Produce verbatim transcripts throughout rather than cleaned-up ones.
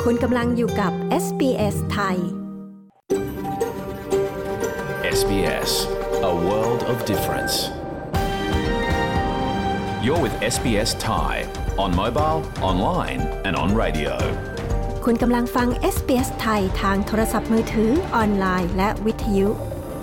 คุณกำลังอยู่กับ เอส บี เอส ไทยเอส บี เอส, a world of difference. You're with เอส บี เอส Thai on mobile, online and on radio. คุณกำลังฟัง เอส บี เอส ไทยทางโทรศัพท์มือถือออนไลน์และวิทยุ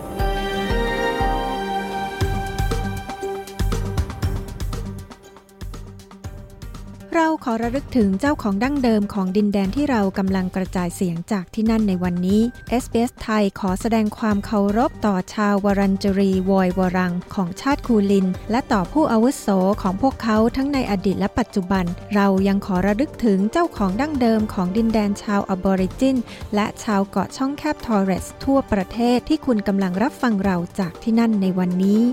เราขอระลึกถึงเจ้าของดั้งเดิมของดินแดนที่เรากำลังกระจายเสียงจากที่นั่นในวันนี้ เอส บี เอส ไทยขอแสดงความเคารพต่อชาววรัญจรีวอยวรังของชาติคูลินและต่อผู้อาวุโสของพวกเขาทั้งในอดีตและปัจจุบันเรายังขอระลึกถึงเจ้าของดั้งเดิมของดินแดนชาวอบอริจินและชาวเกาะช่องแคบทอร์เรสทั่วประเทศที่คุณกำลังรับฟังเราจากที่นั่นในวันนี้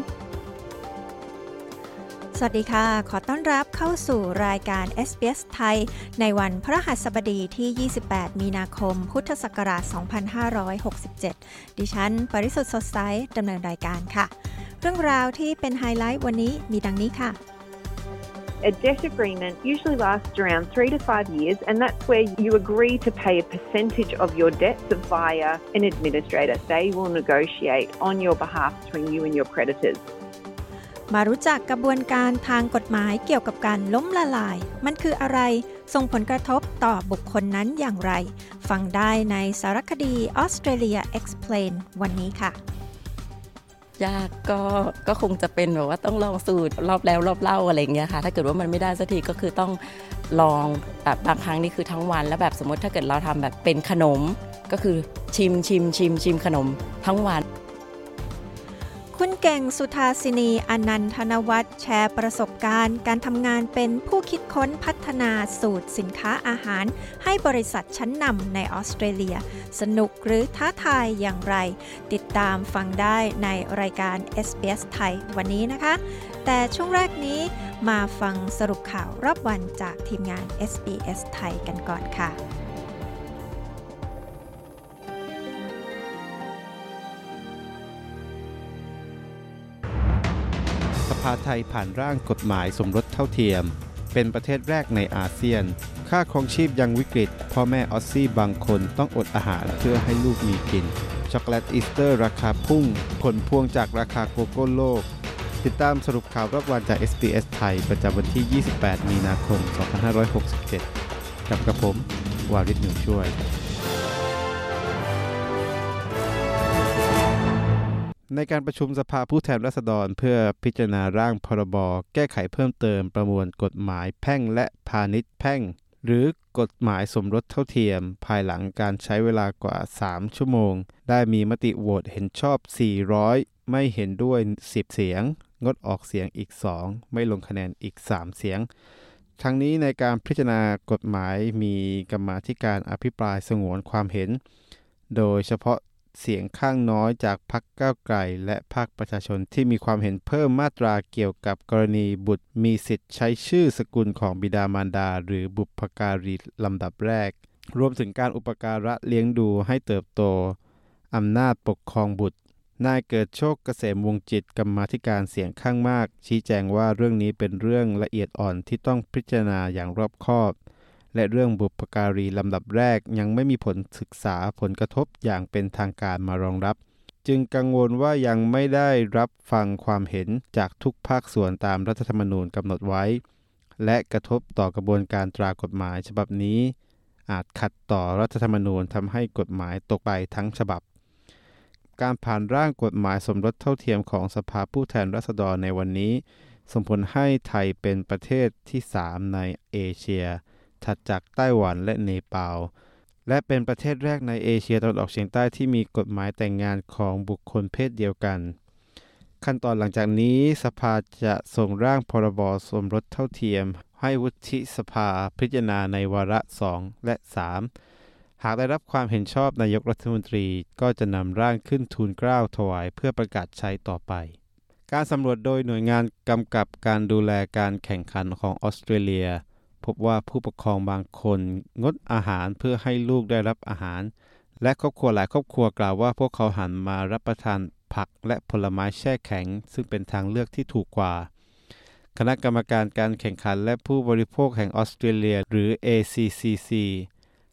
สวัสดีค่ะขอต้อนรับเข้าสู่รายการ เอส บี เอส ไทยในวันพฤหัสบดีที่ยี่สิบแปดมีนาคมพุทธศักราชสองพันห้าร้อยหกสิบเจ็ดดิฉันปริสุทธิ์สดใสดำเนินรายการค่ะเรื่องราวที่เป็นไฮไลท์วันนี้มีดังนี้ค่ะ A debt agreement usually lasts around three to five years, and that's where you agree to pay a percentage of your debts via an administrator. They will negotiate on your behalf between you and your creditors. มารู้จักกระบวนการทางกฎหมายเกี่ยวกับการล้มละลายมันคืออะไรส่งผลกระทบต่อบุคคลนั้นอย่างไรฟังได้ในสารคดี Australia Explain วันนี้ค่ะยากก็ก็คงจะเป็นแบบว่าต้องลองสูตรรอบแล้วรอบเล่าอะไรอย่างเงี้ยค่ะถ้าเกิดว่ามันไม่ได้สักทีก็คือต้องลองแบบบางครั้งนี่คือทั้งวันแล้วแบบสมมติถ้าเกิดเราทำแบบเป็นขนมก็คือชิมชิมชิมชิมขนมทั้งวันคุณเก่งสุธาสินีอนันทนวัฒน์แชร์ประสบการณ์การทำงานเป็นผู้คิดค้นพัฒนาสูตรสินค้าอาหารให้บริษัทชั้นนำในออสเตรเลียสนุกหรือท้าทายอย่างไรติดตามฟังได้ในรายการ เอส บี เอส ไทยวันนี้นะคะแต่ช่วงแรกนี้มาฟังสรุปข่าวรอบวันจากทีมงาน เอส บี เอส ไทยกันก่อนค่ะสภาไทยผ่านร่างกฎหมายสมรสเท่าเทียมเป็นประเทศแรกในอาเซียนค่าครองชีพยังวิกฤตพ่อแม่ออสซี่บางคนต้องอดอาหารเพื่อให้ลูกมีกินช็อกโกแลตอีสเตอร์ราคาพุ่งผลพวงจากราคาโกโก้โลกติดตามสรุปข่าวรอบวันจาก เอส บี เอส ไทยประจำวันที่ยี่สิบแปดมีนาคมสองพันห้าร้อยหกสิบเจ็ดกับกระผมวาริศหนูช่วยในการประชุมสภาผู้แทนราษฎรเพื่อพิจารณาร่างพรบแก้ไขเพิ่มเติมประมวลกฎหมายแพ่งและพาณิชย์แพ่งหรือกฎหมายสมรสเท่าเทียมภายหลังการใช้เวลากว่าสามชั่วโมงได้มีมติโหวตเห็นชอบสี่ร้อยไม่เห็นด้วยสิบเสียงงดออกเสียงอีกสองไม่ลงคะแนนอีกสามเสียงทั้งนี้ในการพิจารณากฎหมายมีกรรมาธิการอภิปรายสงวนความเห็นโดยเฉพาะเสียงข้างน้อยจากพรรคก้าวไกลและภาคประชาชนที่มีความเห็นเพิ่มมาตราเกี่ยวกับกรณีบุตรมีสิทธิ์ใช้ชื่อสกุลของบิดามารดาหรือบุพการีลำดับแรกรวมถึงการอุปการะเลี้ยงดูให้เติบโตอำนาจปกครองบุตรนายเกิดโชคเกษมวงศ์จิตกรรมาธิการเสียงข้างมากชี้แจงว่าเรื่องนี้เป็นเรื่องละเอียดอ่อนที่ต้องพิจารณาอย่างรอบคอบและเรื่องบุพการีลำดับแรกยังไม่มีผลศึกษาผลกระทบอย่างเป็นทางการมารองรับจึงกังวลว่ายังไม่ได้รับฟังความเห็นจากทุกภาคส่วนตามรัฐธรรมนูญกำหนดไว้และกระทบต่อกระบวนการตรากฎหมายฉบับนี้อาจขัดต่อรัฐธรรมนูญทำให้กฎหมายตกไปทั้งฉบับการผ่านร่างกฎหมายสมรสเท่าเทียมของสภาผู้แทนราษฎรในวันนี้ส่งผลให้ไทยเป็นประเทศที่สามในเอเชียถัดจากไต้หวันและเนปาลและเป็นประเทศแรกในเอเชียตะวันออกเฉียงใต้ที่มีกฎหมายแต่งงานของบุคคลเพศเดียวกันขั้นตอนหลังจากนี้สภาจะส่งร่างพรบสมรสเท่าเทียมให้วุฒิสภาพิจารณาในวาระสองและสามหากได้รับความเห็นชอบนายกรัฐมนตรีก็จะนำร่างขึ้นทูลเกล้าถวายเพื่อประกาศใช้ต่อไปการสำรวจโดยหน่วยงานกำกับการดูแลการแข่งขันของออสเตรเลียพบว่าผู้ปกครองบางคนงดอาหารเพื่อให้ลูกได้รับอาหารและครอบครัวหลายครอบครัวกล่าวว่าพวกเขาหันมารับประทานผักและผลไม้แช่แข็งซึ่งเป็นทางเลือกที่ถูกกว่าคณะกรรมการการแข่งขันและผู้บริโภคแห่งออสเตรเลียหรือ เอ ซี ซี ซี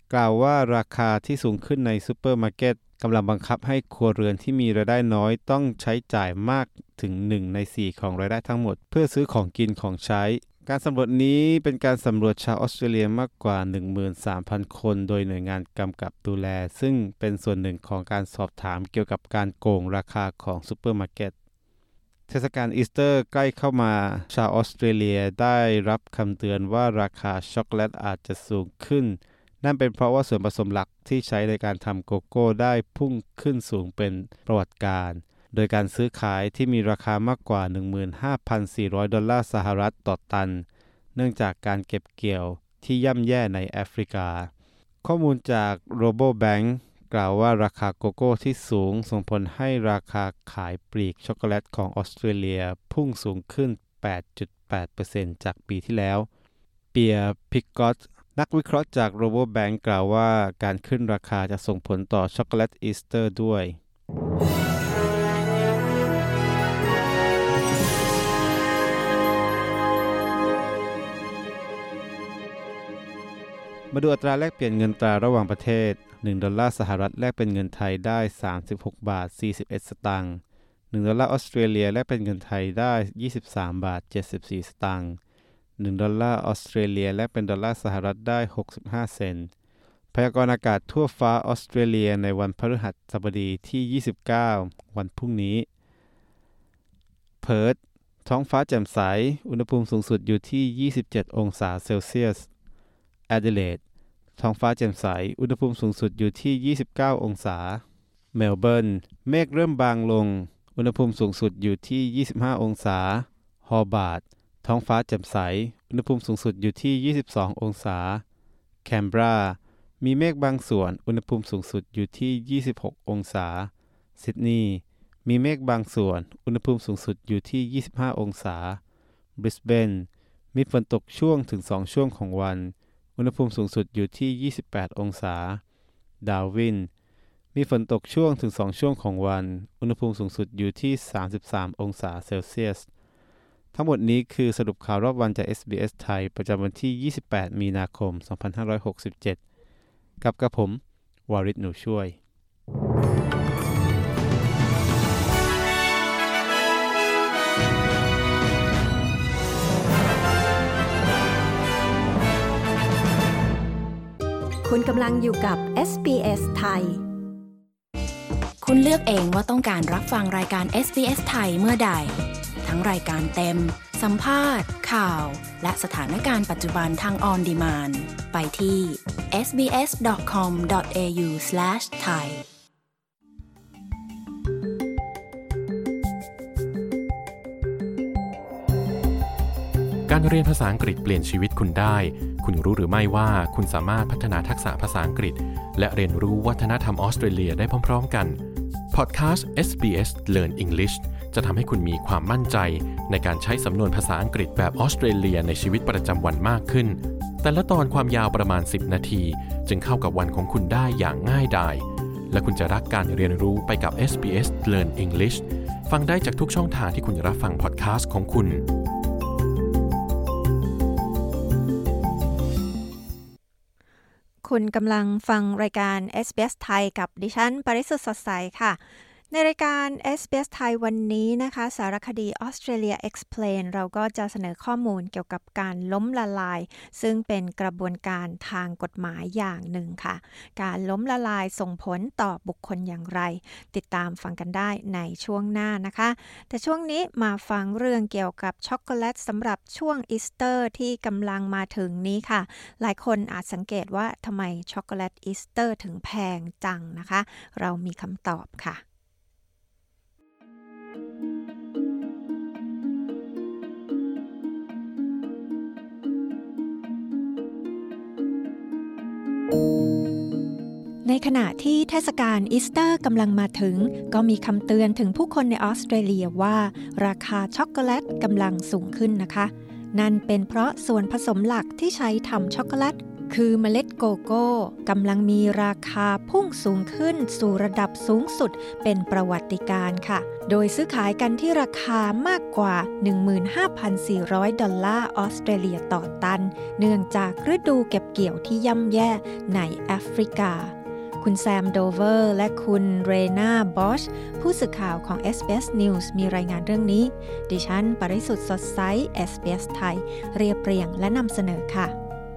กล่าวว่าราคาที่สูงขึ้นในซูเปอร์มาร์เก็ตกำลังบังคับให้ครัวเรือนที่มีรายได้น้อยต้องใช้จ่ายมากถึงหนึ่งในสี่ของรายได้ทั้งหมดเพื่อซื้อของกินของใช้การสำรวจนี้เป็นการสำรวจชาวออสเตรเลียมากกว่า หนึ่งหมื่นสามพัน คนโดยหน่วยงานกำกับดูแลซึ่งเป็นส่วนหนึ่งของการสอบถามเกี่ยวกับการโกงราคาของซูเปอร์มาร์เก็ตเทศกาลอีสเตอร์ใกล้เข้ามาชาวออสเตรเลียได้รับคำเตือนว่าราคาช็อกโกแลตอาจจะสูงขึ้นนั่นเป็นเพราะว่าส่วนผสมหลักที่ใช้ในการทำโกโก้ได้พุ่งขึ้นสูงเป็นประวัติการณ์โดยการซื้อขายที่มีราคามากกว่า หนึ่งหมื่นห้าพันสี่ร้อย ดอลลาร์สหรัฐต่อตันเนื่องจากการเก็บเกี่ยวที่ย่ำแย่ในแอฟริกาข้อมูลจาก Rabobank กล่าวว่าราคาโกโก้ที่สูงส่งผลให้ราคาขายปลีกช็อกโกแลตของออสเตรเลียพุ่งสูงขึ้น แปดจุดแปดเปอร์เซ็นต์ จากปีที่แล้วเปียร์พิกกอตนักวิเคราะห์จาก Rabobank กล่าวว่าการขึ้นราคาจะส่งผลต่อช็อกโกแลตอีสเตอร์ด้วยมาดูอัตราแลกเปลี่ยนเงินตราระหว่างประเทศหนึ่งดอลลาร์สหรัฐแลกเป็นเงินไทยได้สามสิบหกบาทสี่สิบเอ็ดสตางค์หนึ่งดอลลาร์ออสเตรเลียแลกเป็นเงินไทยได้ยี่สิบสามบาทเจ็ดสิบสี่สตางค์หนึ่งดอลลาร์ออสเตรเลียแลกเป็นดอลลาร์สหรัฐได้หกสิบห้าเซนต์พยากรณ์อากาศทั่วฟ้าออสเตรเลียในวันพฤหัสบดีที่ยี่สิบเก้าวันพรุ่งนี้เพิร์ธท้องฟ้าแจ่มใสอุณหภูมิสูงสุดอยู่ที่ยี่สิบเจ็ดองศาเซลเซียสแอดิเลดท้องฟ้าแจ่มใสอุณหภูมิสูงสุดอยู่ที่ยี่สิบเก้าองศาเมลเบิร์นเมฆเริ่มบางลงอุณหภูมิสูงสุดอยู่ที่ยี่สิบห้าองศาฮอบาร์ตท้องฟ้าแจ่มใสอุณหภูมิสูงสุดอยู่ที่ยี่สิบสององศาแคนเบรามีเมฆบางส่วนอุณหภูมิสูงสุดอยู่ที่ยี่สิบหกองศาซิดนีย์มีเมฆบางส่วนอุณหภูมิสูงสุดอยู่ที่ยี่สิบห้าองศาบริสเบนมีฝนตกช่วงถึงสองช่วงของวันอุณหภูมิสูงสุดอยู่ที่ยี่สิบแปดองศาดาร์วินมีฝนตกช่วงถึงสองช่วงของวันอุณหภูมิสูงสุดอยู่ที่สามสิบสามองศาเซลเซียสทั้งหมดนี้คือสรุปข่าวรอบวันจาก เอส บี เอส ไทยประจำวันที่ยี่สิบแปดมีนาคมสองพันห้าร้อยหกสิบเจ็ดกับกระผมวาริศหนูช่วยคุณกำลังอยู่กับ เอส บี เอส ไทยคุณเลือกเองว่าต้องการรับฟังรายการ เอส บี เอส ไทยเมื่อใดทั้งรายการเต็มสัมภาษณ์ข่าวและสถานการณ์ปัจจุบันทางออนดีมานด์ไปที่ เอส บี เอส ดอท คอม ดอท เอ ยู สแลช ไทยการเรียนภาษาอังกฤษเปลี่ยนชีวิตคุณได้คุณรู้หรือไม่ว่าคุณสามารถพัฒนาทักษะภาษาอังกฤษและเรียนรู้วัฒนธรรมออสเตรเลียได้พร้อมๆกันพอดแคสต์ เอส บี เอส Learn English จะทำให้คุณมีความมั่นใจในการใช้สำนวนภาษาอังกฤษแบบออสเตรเลียในชีวิตประจำวันมากขึ้นแต่ละตอนความยาวประมาณสิบนาทีจึงเข้ากับวันของคุณได้อย่างง่ายดายและคุณจะรักการเรียนรู้ไปกับ เอส บี เอส Learn English ฟังได้จากทุกช่องทางที่คุณรับฟังพอดแคสต์ของคุณคุณกำลังฟังรายการ เอส บี เอส ไทยกับดิฉันปริสุทธิ์สดใสค่ะในรายการ เอส บี เอส ไทยวันนี้นะคะสารคดี Australia Explain เราก็จะเสนอข้อมูลเกี่ยวกับการล้มละลายซึ่งเป็นกระบวนการทางกฎหมายอย่างหนึ่งค่ะการล้มละลายส่งผลต่อบุคคลอย่างไรติดตามฟังกันได้ในช่วงหน้านะคะแต่ช่วงนี้มาฟังเรื่องเกี่ยวกับช็อกโกแลตสำหรับช่วงอีสเตอร์ที่กำลังมาถึงนี้ค่ะหลายคนอาจสังเกตว่าทำไมช็อกโกแลตอีสเตอร์ถึงแพงจังนะคะเรามีคำตอบค่ะในขณะที่เทศกาลอีสเตอร์กำลังมาถึงก็มีคำเตือนถึงผู้คนในออสเตรเลียว่าราคาช็อกโกแลตกำลังสูงขึ้นนะคะนั่นเป็นเพราะส่วนผสมหลักที่ใช้ทำช็อกโกแลตคือเมล็ดโกโก้กำลังมีราคาพุ่งสูงขึ้นสู่ระดับสูงสุดเป็นประวัติการณ์ค่ะโดยซื้อขายกันที่ราคามากกว่า หนึ่งหมื่นห้าพันสี่ร้อย ดอลลาร์ออสเตรเลียต่อตันเนื่องจากฤดูเก็บเกี่ยวที่ย่ำแย่ในแอฟริกาคุณแซมโดเวอร์และคุณเรนาบอชผู้สื่อข่าวของ เอส บี เอส News มีรายงานเรื่องนี้ดิฉันปริสุทธิ์สดใส เอส บี เอส ไทยเรียบเรียงและนำเสนอค่ะ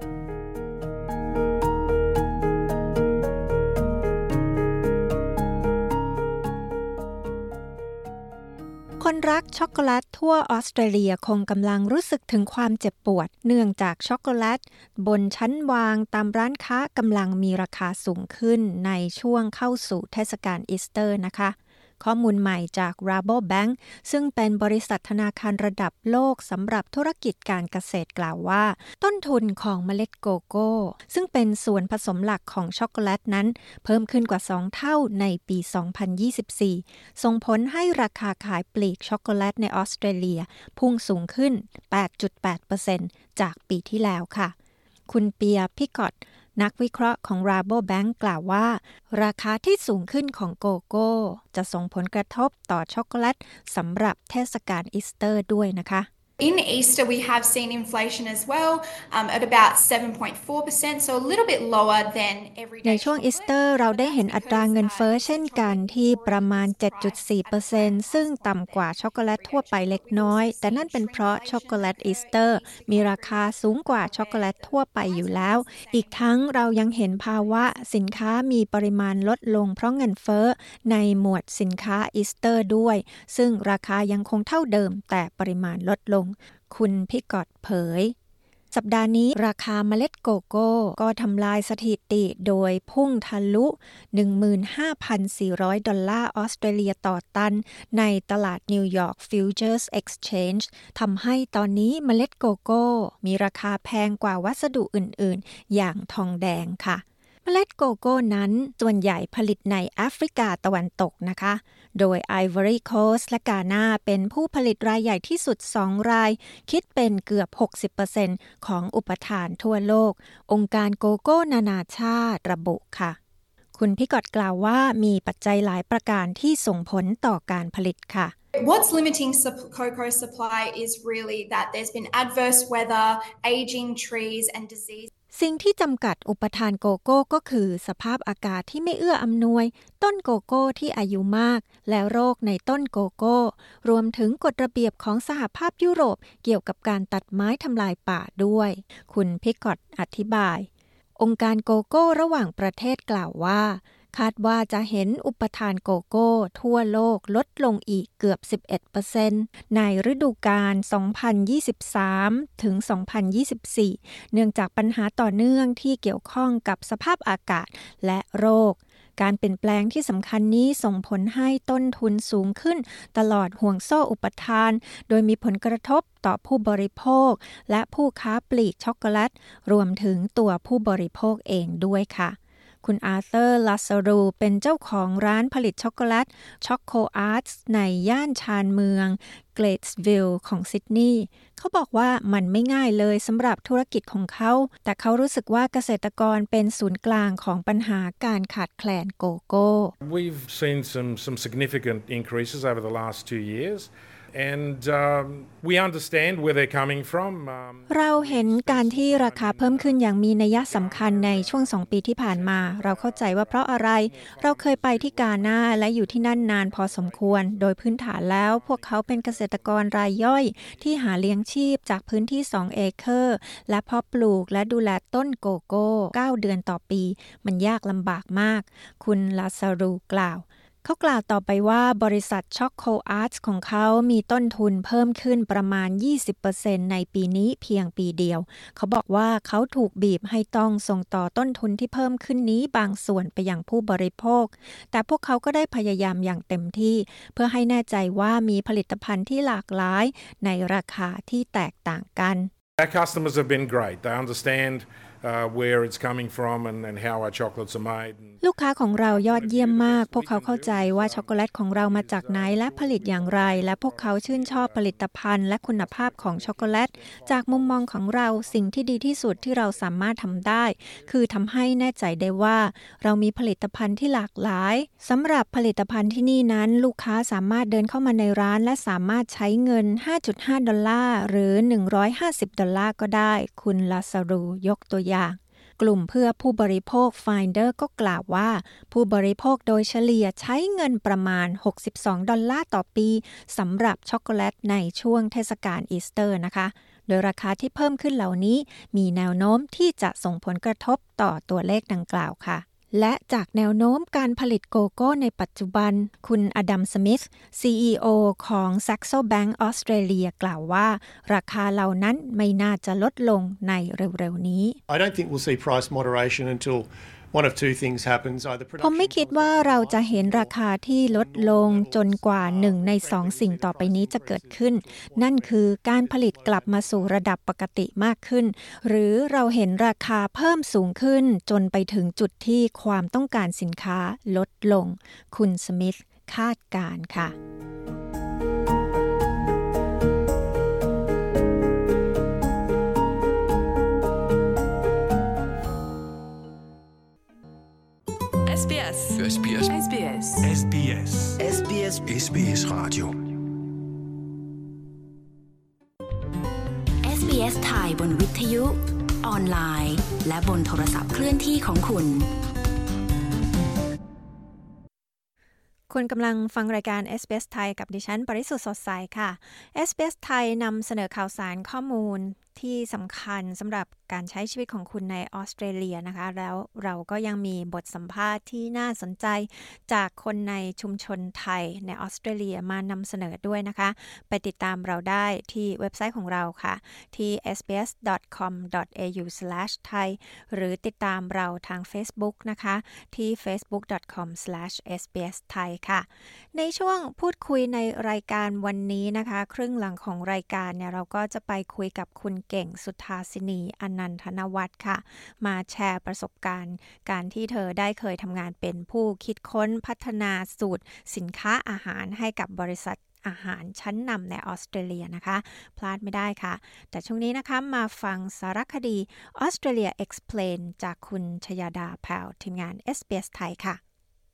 คนรักช็อกโกแลตทั่วออสเตรเลียคงกำลังรู้สึกถึงความเจ็บปวดเนื่องจากช็อกโกแลตบนชั้นวางตามร้านค้ากำลังมีราคาสูงขึ้นในช่วงเข้าสู่เทศกาลอีสเตอร์นะคะข้อมูลใหม่จาก Rabobank ซึ่งเป็นบริษัทธนาคารระดับโลกสำหรับธุรกิจการเกษตรกล่าวว่าต้นทุนของเมล็ดโกโก้ซึ่งเป็นส่วนผสมหลักของช็อกโกแลตนั้นเพิ่มขึ้นกว่าสองเท่าในปี สองพันยี่สิบสี่ ส่งผลให้ราคาขายปลีกช็อกโกแลตในออสเตรเลียพุ่งสูงขึ้น แปดจุดแปดเปอร์เซ็นต์ จากปีที่แล้วค่ะคุณเปียร์พิกอตนักวิเคราะห์ของ Rabobank กล่าวว่าราคาที่สูงขึ้นของโกโก้จะส่งผลกระทบต่อช็อกโกแลตสำหรับเทศกาลอีสเตอร์ด้วยนะคะ In Easter, we have seen inflation as well um, at about seven point four percent, so a little bit lower than everyday. ในช่วงอีสเตอร์เราได้เห็นอัตราเงินเฟ้อเช่นกันที่ประมาณ เจ็ดจุดสี่เปอร์เซ็นต์ ซึ่งต่ำกว่าช็อกโกแลตทั่วไปเล็กน้อยแต่นั่นเป็นเพราะช็อกโกแลตอีสเตอร์มีราคาสูงกว่าช็อกโกแลตทั่วไปอยู่แล้วอีกทั้งเรายังเห็นภาวะสินค้ามีปริมาณลดลงเพราะเงินเฟ้อในหมวดสินค้าอีสเตอร์ด้วยซึ่งราคายังคงเท่าเดิมแต่ปริมาณลดลงคุณพิกอตเผยสัปดาห์นี้ราคาเมล็ดโกโก้ก็ทำลายสถิติโดยพุ่งทะลุ หนึ่งหมื่นห้าพันสี่ร้อย ดอลลาร์ออสเตรเลียต่อตันในตลาดนิวยอร์กฟิวเจอร์สเอ็กซ์เชนจ์ทำให้ตอนนี้เมล็ดโกโก้มีราคาแพงกว่าวัสดุอื่นๆอย่างทองแดงค่ะเมล็ดโกโก้นั้นส่วนใหญ่ผลิตในแอฟริกาตะวันตกนะคะโดย Ivory Coast และกานาเป็นผู้ผลิตรายใหญ่ที่สุดสองรายคิดเป็นเกือบ หกสิบเปอร์เซ็นต์ ของอุปทานทั่วโลกองค์การโกโก้นานาชาติระบุค่ะคุณพิกอตกล่าวว่ามีปัจจัยหลายประการที่ส่งผลต่อการผลิตค่ะ What's limiting cocoa supply is really that there's been adverse weather, aging trees and disease. สิ่งที่จำกัดอุปทานโกโก้ก็คือสภาพอากาศที่ไม่เอื้ออำนวยต้นโกโก้ที่อายุมากและโรคในต้นโกโก้รวมถึงกฎระเบียบของสหภาพยุโรปเกี่ยวกับการตัดไม้ทำลายป่าด้วยคุณพิกอตอธิบายองค์การโกโก้ระหว่างประเทศกล่าวว่าคาดว่าจะเห็นอุปทานโกโก้ทั่วโลกลดลงอีกเกือบ สิบเอ็ดเปอร์เซ็นต์ ในฤดูกาล สองพันยี่สิบสาม ถึง สองพันยี่สิบสี่ เนื่องจากปัญหาต่อเนื่องที่เกี่ยวข้องกับสภาพอากาศและโรคการเปลี่ยนแปลงที่สำคัญนี้ส่งผลให้ต้นทุนสูงขึ้นตลอดห่วงโซ่อุปทานโดยมีผลกระทบต่อผู้บริโภคและผู้ค้าปลีกช็อกโกแลตรวมถึงตัวผู้บริโภคเองด้วยค่ะคุณอาร์เธอร์ ลาซารูเป็นเจ้าของร้านผลิตช็อกโกแลตช็อกโคอาร์ตในย่านชานเมืองเกรดส์วิลล์ของซิดนีย์เขาบอกว่ามันไม่ง่ายเลยสำหรับธุรกิจของเขาแต่เขารู้สึกว่าเกษตรกรเป็นศูนย์กลางของปัญหาการขาดแคลนโกโก้ We've seen some some significant increases over the last two years and um, we understand where they're coming from เราเห็นการที่ราคาเพิ่มขึ้นอย่างมีนัยสำคัญในช่วงสองปีที่ผ่านมาเราเข้าใจว่าเพราะอะไรเราเคยไปที่กานาและอยู่ที่นั่นนานพอสมควรโดยพื้นฐานแล้วพวกเขาเป็นเกษตรกรรายย่อยที่หาเลี้ยงชีพจากพื้นที่สองเอเคอร์และเพาะปลูกและดูแลต้นโกโก้เก้าเดือนต่อปีมันยากลำบากมากคุณลาซารูกล่าวเขากล่าวต่อไปว่าบริษัทช็อกโคอาร์ตของเขามีต้นทุนเพิ่มขึ้นประมาณ ยี่สิบเปอร์เซ็นต์ ในปีนี้เพียงปีเดียวเขาบอกว่าเขาถูกบีบให้ต้องส่งต่อต้นทุนที่เพิ่มขึ้นนี้บางส่วนไปยังผู้บริโภคแต่พวกเขาก็ได้พยายามอย่างเต็มที่เพื่อให้แน่ใจว่ามีผลิตภัณฑ์ที่หลากหลายในราคาที่แตกต่างกัน Our customers have been great. They understand uh, where it's coming from and, and how our chocolates are made. ลูกค้าของเรายอดเยี่ยมมากพวกเขาเข้าใจว่าช็อกโกแลตของเรามาจากไหนและผลิตอย่างไรและพวกเขาชื่นชอบผลิตภัณฑ์และคุณภาพของช็อกโกแลตจากมุมมองของเราสิ่งที่ดีที่สุดที่เราสามารถทำได้คือทำให้แน่ใจได้ว่าเรามีผลิตภัณฑ์ที่หลากหลายสำหรับผลิตภัณฑ์ที่นี่นั้นลูกค้าสามารถเดินเข้ามาในร้านและสามารถใช้เงิน ห้าจุดห้า ดอลลาร์หรือหนึ่งร้อยห้าสิบดอลลาร์ก็ได้คุณลาซารูยกตัวอย่างกลุ่มเพื่อผู้บริโภค Finder ก็กล่าวว่าผู้บริโภคโดยเฉลี่ยใช้เงินประมาณหกสิบสองดอลลาร์ต่อปีสำหรับช็อกโกแลตในช่วงเทศกาลอีสเตอร์นะคะโดยราคาที่เพิ่มขึ้นเหล่านี้มีแนวโน้มที่จะส่งผลกระทบต่อตัวเลขดังกล่าวค่ะและจากแนวโน้มการผลิตโกโก้ในปัจจุบันคุณอดัมสมิธ ซี อี โอ ของ Saxo Bank ออสเตรเลียกล่าวว่าราคาเหล่านั้นไม่น่าจะลดลงในเร็วๆนี้ I don't think we'll see price moderation until one of two things happens either ผมไม่คิดว่าเราจะเห็นราคาที่ลดลงจนกว่าหนึ่งในสองสิ่งต่อไปนี้จะเกิดขึ้นนั่นคือการผลิตกลับมาสู่ระดับปกติมากขึ้นหรือเราเห็นราคาเพิ่มสูงขึ้นจนไปถึงจุดที่ความต้องการสินค้าลดลงคุณสมิธคาดการณ์ค่ะเอส บี เอสเอส บี เอสเอส บี เอสเอส บี เอสเอส บี เอสเอส บี เอส Radio เอส บี เอส ไทยบนวิทยุออนไลน์และบนโทรศัพท์เคลื่อนที่ของคุณคุณกำลังฟังรายการ เอส บี เอส ไทยกับดิฉันปริสุทธิ์สดใสค่ะ เอส บี เอส ไทยนำเสนอข่าวสารข้อมูลที่สำคัญสำหรับการใช้ชีวิตของคุณในออสเตรเลียนะคะแล้วเราก็ยังมีบทสัมภาษณ์ที่น่าสนใจจากคนในชุมชนไทยในออสเตรเลียมานำเสนอด้วยนะคะไปติดตามเราได้ที่เว็บไซต์ของเราค่ะที่ เอส บี เอส ดอท คอม ดอท เอ ยู สแลช ไทย หรือติดตามเราทาง Facebook นะคะที่ เฟซบุ๊ก ดอท คอม สแลช เอส บี เอส ไทย ค่ะในช่วงพูดคุยในรายการวันนี้นะคะครึ่งหลังของรายการเนี่ยเราก็จะไปคุยกับคุณเก่งสุธาสินีอนันทนวัฒน์ค่ะมาแชร์ประสบการณ์การที่เธอได้เคยทำงานเป็นผู้คิดค้นพัฒนาสูตรสินค้าอาหารให้กับบริษัทอาหารชั้นนำในออสเตรเลียนะคะพลาดไม่ได้ค่ะแต่ช่วงนี้นะคะมาฟังสารคดี Australia Explain จากคุณชยาดาแพรวทีมงาน เอส บี เอส ไทยค่ะ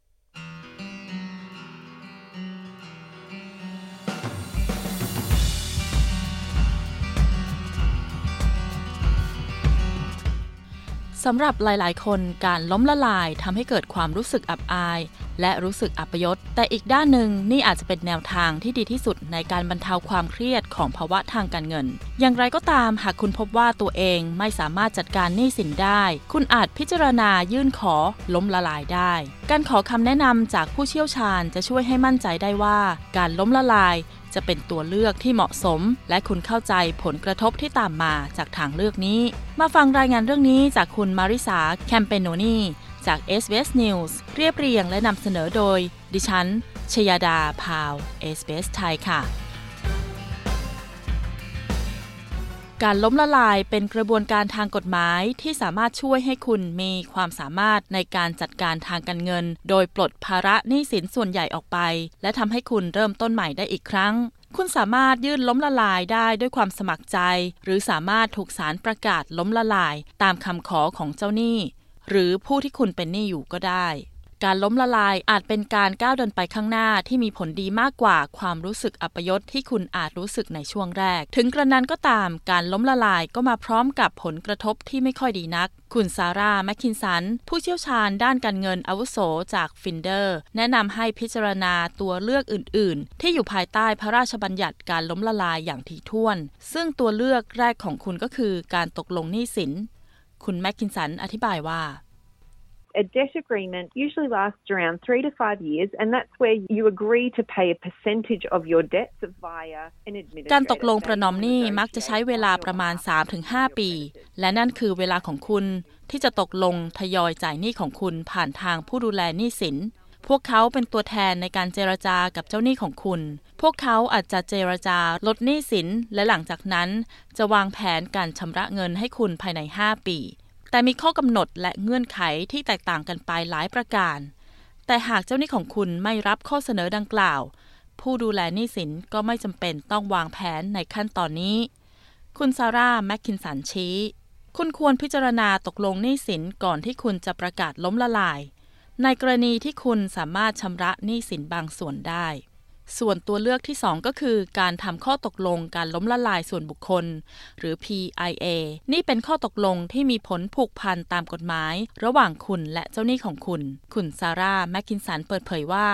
สำหรับหลายๆคนการล้มละลายทำให้เกิดความรู้สึกอับอายและรู้สึกอัปยศแต่อีกด้านหนึ่งนี่อาจจะเป็นแนวทางที่ดีที่สุดในการบรรเทาความเครียดของภาวะทางการเงินอย่างไรก็ตามหากคุณพบว่าตัวเองไม่สามารถจัดการหนี้สินได้คุณอาจพิจารณายื่นขอล้มละลายได้การขอคำแนะนำจากผู้เชี่ยวชาญจะช่วยให้มั่นใจได้ว่าการล้มละลายจะเป็นตัวเลือกที่เหมาะสมและคุณเข้าใจผลกระทบที่ตามมาจากทางเลือกนี้มาฟังรายงานเรื่องนี้จากคุณมาริสาแคมเปโนนีจาก เอส บี เอส News เรียบเรียงและนำเสนอโดยดิฉันชยดาพาว เอส บี เอส ไทยค่ะการล้มละลายเป็นกระบวนการทางกฎหมายที่สามารถช่วยให้คุณมีความสามารถในการจัดการทางการเงินโดยปลดภาระหนี้สินส่วนใหญ่ออกไปและทำให้คุณเริ่มต้นใหม่ได้อีกครั้งคุณสามารถยื่นล้มละลายได้ด้วยความสมัครใจหรือสามารถถูกศาลประกาศล้มละลายตามคำขอของเจ้าหนี้หรือผู้ที่คุณเป็นหนี้อยู่ก็ได้การล้มละลายอาจเป็นการก้าวเดินไปข้างหน้าที่มีผลดีมากกว่าความรู้สึกอัปยศที่คุณอาจรู้สึกในช่วงแรกถึงกระนั้นก็ตามการล้มละลายก็มาพร้อมกับผลกระทบที่ไม่ค่อยดีนักคุณซาร่าแมคคินสันผู้เชี่ยวชาญด้านการเงินอาวุโสจาก Finder แนะนำให้พิจารณาตัวเลือกอื่นๆที่อยู่ภายใต้พระราชบัญญัติการล้มละลายอย่างถี่ถ้วนซึ่งตัวเลือกแรกของคุณก็คือการตกลงหนี้สินคุณแมคคินสันอธิบายว่า A debt agreement usually lasts around three to five years, and that's where you agree to pay a percentage of your debts via an administrator. การตกลงประนอมหนี้มักจะใช้เวลาประมาณ สามถึงห้า ปีและนั่นคือเวลาของคุณที่จะตกลงทยอยจ่ายหนี้ของคุณผ่านทางผู้ดูแลหนี้สินพวกเขาเป็นตัวแทนในการเจรจากับเจ้าหนี้ของคุณพวกเขาอาจจะเจรจาลดหนี้สินและหลังจากนั้นจะวางแผนการชำระเงินให้คุณภายในห้าปีแต่มีข้อกำหนดและเงื่อนไขที่แตกต่างกันไปหลายประการแต่หากเจ้าหนี้ของคุณไม่รับข้อเสนอดังกล่าวผู้ดูแลหนี้สินก็ไม่จำเป็นต้องวางแผนในขั้นตอนนี้คุณซาร่าแมคคินสันชี้คุณควรพิจารณาตกลงหนี้สินก่อนที่คุณจะประกาศล้มละลายในกรณีที่คุณสามารถชำระหนี้สินบางส่วนได้ส่วนตัวเลือกที่สองก็คือการทำข้อตกลงการล้มละลายส่วนบุคคลหรือ พี ไอ เอ นี่เป็นข้อตกลงที่มีผลผูกพันตามกฎหมายระหว่างคุณและเจ้าหนี้ของคุณคุณซาร่าแมคคินสันเปิดเผยว่า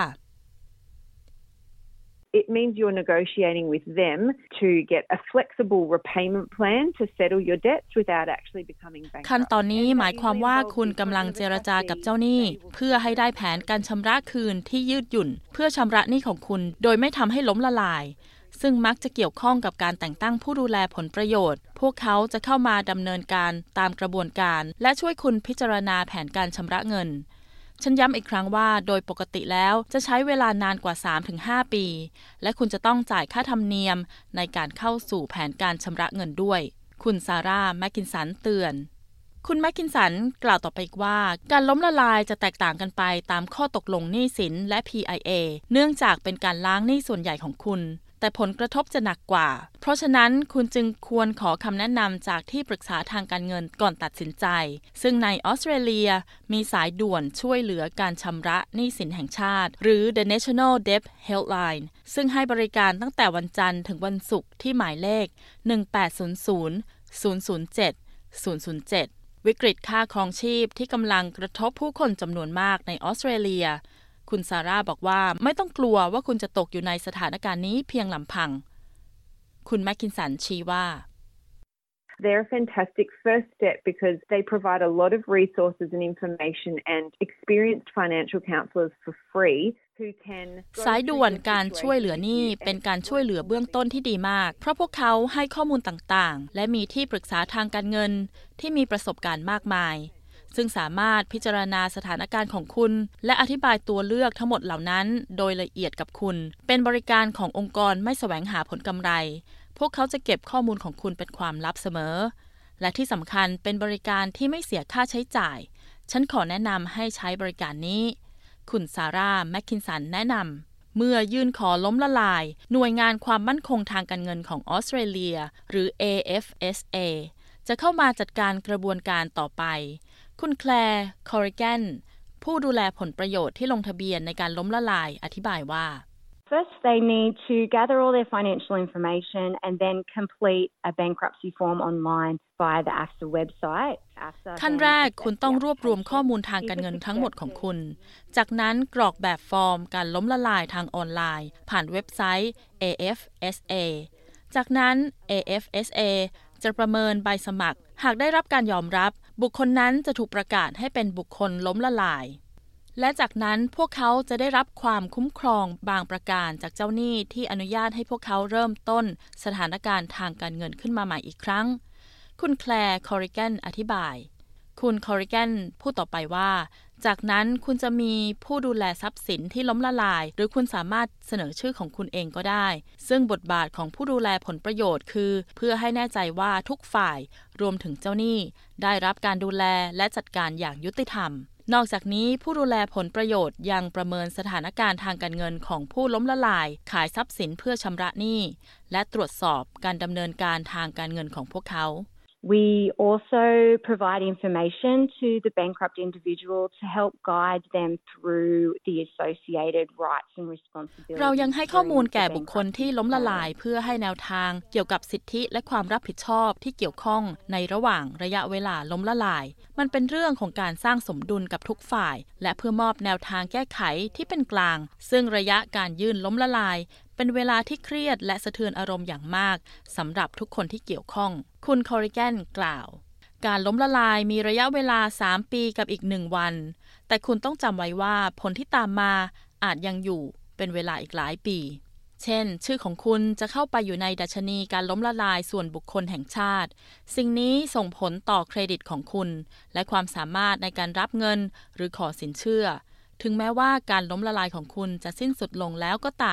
It means you're negotiating with them to get a flexible repayment plan to settle your debts without actually becoming bankrupt. ขั้นตอนนี้หมายความว่าคุณกำลังเจรจากับเจ้าหนี้เพื่อให้ได้แผนการชำระคืนที่ยืดหยุ่นเพื่อชำระหนี้ของคุณโดยไม่ทำให้ล้มละลายซึ่งมักจะเกี่ยวข้องกับการแต่งตั้งผู้ดูแลผลประโยชน์พวกเขาจะเข้ามาดำเนินการตามกระบวนการและช่วยคุณพิจารณาแผนการชำระเงินฉันย้ำอีกครั้งว่าโดยปกติแล้วจะใช้เวลานานกว่า สามถึงห้า ปีและคุณจะต้องจ่ายค่าธรรมเนียมในการเข้าสู่แผนการชำระเงินด้วยคุณซาร่าแมคคินสันเตือนคุณแมคคินสันกล่าวต่อไปอีกว่าการล้มละลายจะแตกต่างกันไปตามข้อตกลงหนี้สินและ พี ไอ เอ เนื่องจากเป็นการล้างหนี้ส่วนใหญ่ของคุณแต่ผลกระทบจะหนักกว่าเพราะฉะนั้นคุณจึงควรขอคำแนะนำจากที่ปรึกษาทางการเงินก่อนตัดสินใจซึ่งในออสเตรเลียมีสายด่วนช่วยเหลือการชำระหนี้สินแห่งชาติหรือ The National Debt Helpline ซึ่งให้บริการตั้งแต่วันจันทร์ถึงวันศุกร์ที่หมายเลขหนึ่งแปดศูนย์ศูนย์ ศูนย์ศูนย์เจ็ด ศูนย์ศูนย์เจ็ดวิกฤตค่าครองชีพที่กำลังกระทบผู้คนจำนวนมากในออสเตรเลียคุณซาร่าบอกว่าไม่ต้องกลัวว่าคุณจะตกอยู่ในสถานการณ์นี้เพียงลำพังคุณแมคคินสันชี้ว่า They're a fantastic first step because they provide a lot of resources and information and experienced financial counsellors for free who can สายด่วนการช่วยเหลือหนี้เป็นการช่วยเหลือเบื้องต้นที่ดีมากเพราะพวกเขาให้ข้อมูลต่างๆและมีที่ปรึกษาทางการเงินที่มีประสบการณ์มากมายซึ่งสามารถพิจารณาสถานการณ์ของคุณและอธิบายตัวเลือกทั้งหมดเหล่านั้นโดยละเอียดกับคุณเป็นบริการขององค์กรไม่แสวงหาผลกำไรพวกเขาจะเก็บข้อมูลของคุณเป็นความลับเสมอและที่สำคัญเป็นบริการที่ไม่เสียค่าใช้จ่ายฉันขอแนะนำให้ใช้บริการนี้คุณซาร่าแมคคินสันแนะนำเมื่อยื่นขอล้มละลายหน่วยงานความมั่นคงทางการเงินของออสเตรเลียหรือ เอ เอฟ เอส เอ จะเข้ามาจัดการกระบวนการต่อไปคุณแคลร์คอริแกนผู้ดูแลผลประโยชน์ที่ลงทะเบียนในการล้มละลายอธิบายว่า First, they need to gather all their financial information and then complete a bankruptcy form online via the เอ เอฟ เอส เอ website. ขั้นแรกคุณต้องรวบรวมข้อมูลทางการเงินทั้งหมดของคุณจากนั้นกรอกแบบฟอร์มการล้มละลายทางออนไลน์ผ่านเว็บไซต์ เอ เอฟ เอส เอ จากนั้น เอ เอฟ เอส เอ จะประเมินใบสมัครหากได้รับการยอมรับบุคคลนั้นจะถูกประกาศให้เป็นบุคคลล้มละลายและจากนั้นพวกเขาจะได้รับความคุ้มครองบางประการจากเจ้าหนี้ที่อนุญาตให้พวกเขาเริ่มต้นสถานการณ์ทางการเงินขึ้นมาใหม่อีกครั้งคุณแคลร์คอริแกนอธิบายคุณคอริแกนพูดต่อไปว่าจากนั้นคุณจะมีผู้ดูแลทรัพย์สินที่ล้มละลายหรือคุณสามารถเสนอชื่อของคุณเองก็ได้ซึ่งบทบาทของผู้ดูแลผลประโยชน์คือเพื่อให้แน่ใจว่าทุกฝ่ายรวมถึงเจ้าหนี้ได้รับการดูแลและจัดการอย่างยุติธรรมนอกจากนี้ผู้ดูแลผลประโยชน์ยังประเมินสถานการณ์ทางการเงินของผู้ล้มละลายขายทรัพย์สินเพื่อชำระหนี้และตรวจสอบการดำเนินการทางการเงินของพวกเขา We also provide information to the bankrupt individual to help guide them through the associated rights and responsibilities. เรายังให้ข้อมูลแก่บุคคลที่ล้มละลายเพื่อให้แนวทางเกี่ยวกับสิทธิและความรับผิดชอบที่เกี่ยวข้องในระหว่างระยะเวลาล้มละลายมันเป็นเรื่องของการสร้างสมดุลกับทุกฝ่ายและเพื่อมอบแนวทางแก้ไขที่เป็นกลางซึ่งระยะการยื่นล้มละลายเป็นเวลาที่เครียดและสะเทือนอารมณ์อย่างมากสำหรับทุกคนที่เกี่ยวข้องคุณคอริแกนกล่าวการล้มละลายมีระยะเวลาสามปีกับอีกหนึ่งวันแต่คุณต้องจำไว้ว่าผลที่ตามมาอาจยังอยู่เป็นเวลาอีกหลายปีเช่นชื่อของคุณจะเข้าไปอยู่ในดัชนีการล้มละลายส่วนบุคคลแห่งชาติสิ่งนี้ส่งผลต่อเครดิตของคุณและความสามารถในการรับเงินหรือขอสินเชื่อถึงแม้ว่าการล้มละลายของคุณจะสิ้นสุดลงแล้วก็ตาม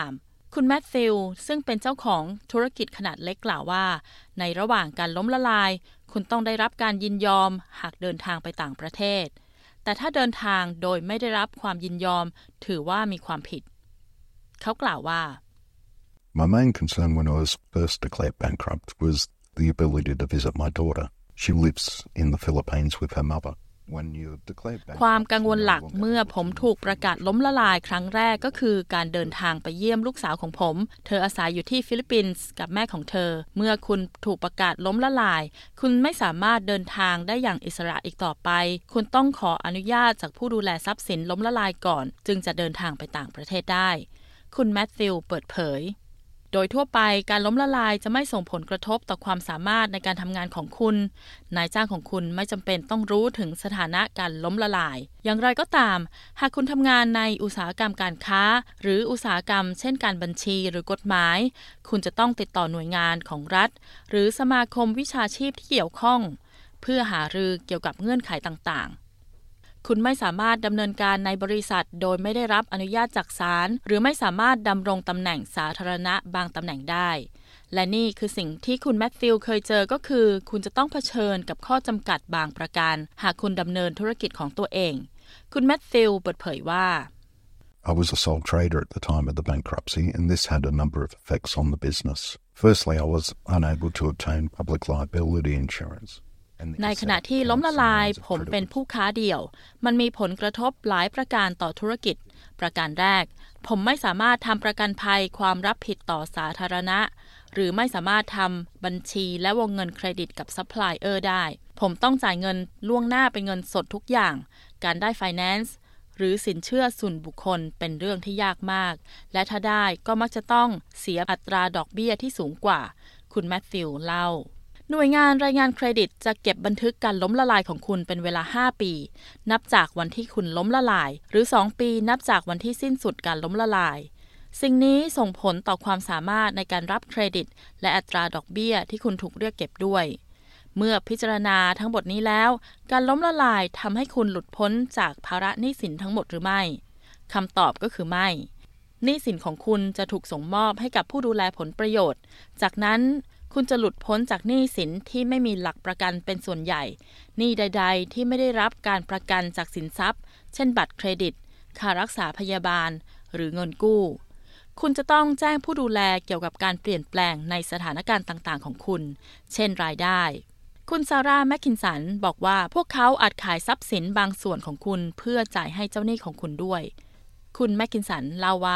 คุณแมทธิวซึ่งเป็นเจ้าของธุรกิจขนาดเล็กกล่าวว่าในระหว่างการล้มละลายคุณต้องได้รับการยินยอมหากเดินทางไปต่างประเทศแต่ถ้าเดินทางโดยไม่ได้รับความยินยอมถือว่ามีความผิดเขากล่าวว่า My main concern when I was first declared bankrupt was the ability to visit my daughter. She lives in the Philippines with her mother. ความกังวลหลักเมื่อผมถูกประกาศล้มละลายครั้งแรกก็คือการเดินทางไปเยี่ยมลูกสาวของผมเธออาศัยอยู่ที่ฟิลิปปินส์กับแม่ของเธอเมื่อคุณถูกประกาศล้มละลายคุณไม่สามารถเดินทางได้อย่างอิสระอีกต่อไปคุณต้องขออนุญาตจากผู้ดูแลทรัพย์สินล้มละลายก่อนจึงจะเดินทางไปต่างประเทศได้คุณแมทธิวเปิดเผยโดยทั่วไปการล้มละลายจะไม่ส่งผลกระทบต่อความสามารถในการทำงานของคุณนายจ้างของคุณไม่จำเป็นต้องรู้ถึงสถานะการล้มละลายอย่างไรก็ตามหากคุณทำงานในอุตสาหกรรมการค้าหรืออุตสาหกรรมเช่นการบัญชีหรือกฎหมายคุณจะต้องติดต่อหน่วยงานของรัฐหรือสมาคมวิชาชีพที่เกี่ยวข้องเพื่อหารือเกี่ยวกับเงื่อนไขต่างๆคุณไม่สามารถดำเนินการในบริษัทโดยไม่ได้รับอนุญาตจากศาลหรือไม่สามารถดำรงตำแหน่งสาธารณะบางตำแหน่งได้และนี่คือสิ่งที่คุณแมทธิวเคยเจอก็คือคุณจะต้องเผชิญกับข้อจำกัดบางประการหากคุณดำเนินธุรกิจของตัวเองคุณแมทธิวเปิดเผยว่า I was a sole trader at the time of the bankruptcy and this had a number of effects on the business. Firstly, I was unable to obtain public liability insurance. ในขณะที่ล้มละลายผมเป็นผู้ค้าเดี่ยวมันมีผลกระทบหลายประการต่อธุรกิจประการแรกผมไม่สามารถทำประกันภัยความรับผิดต่อสาธารณะหรือไม่สามารถทำบัญชีและวงเงินเครดิตกับซัพพลายเออร์ได้ผมต้องจ่ายเงินล่วงหน้าเป็นเงินสดทุกอย่างการได้ไฟแนนซ์หรือสินเชื่อส่วนบุคคลเป็นเรื่องที่ยากมากและถ้าได้ก็มักจะต้องเสียอัตราดอกเบี้ยที่สูงกว่าคุณแมทธิวเล่าหน่วยงานรายงานเครดิตจะเก็บบันทึกการล้มละลายของคุณเป็นเวลาห้าปีนับจากวันที่คุณล้มละลายหรือสองปีนับจากวันที่สิ้นสุดการล้มละลายสิ่งนี้ส่งผลต่อความสามารถในการรับเครดิตและอัตราดอกเบี้ยที่คุณถูกเรียกเก็บด้วยเมื่อพิจารณาทั้งหมดนี้แล้วการล้มละลายทำให้คุณหลุดพ้นจากภาระหนี้สินทั้งหมดหรือไม่คำตอบก็คือไม่หนี้สินของคุณจะถูกส่งมอบให้กับผู้ดูแลผลประโยชน์จากนั้นคุณจะหลุดพ้นจากหนี้สินที่ไม่มีหลักประกันเป็นส่วนใหญ่หนี้ใดๆที่ไม่ได้รับการประกันจากสินทรัพย์เช่นบัตรเครดิตค่ารักษาพยาบาลหรือเงินกู้คุณจะต้องแจ้งผู้ดูแลเกี่ยวกับการเปลี่ยนแปลงในสถานการณ์ต่างๆของคุณเช่นรายได้คุณซาร่าแมคคินสันบอกว่าพวกเขาอาจขายทรัพย์สินบางส่วนของคุณเพื่อจ่ายให้เจ้าหนี้ของคุณด้วยคุณแมคคินสันเล่าว่า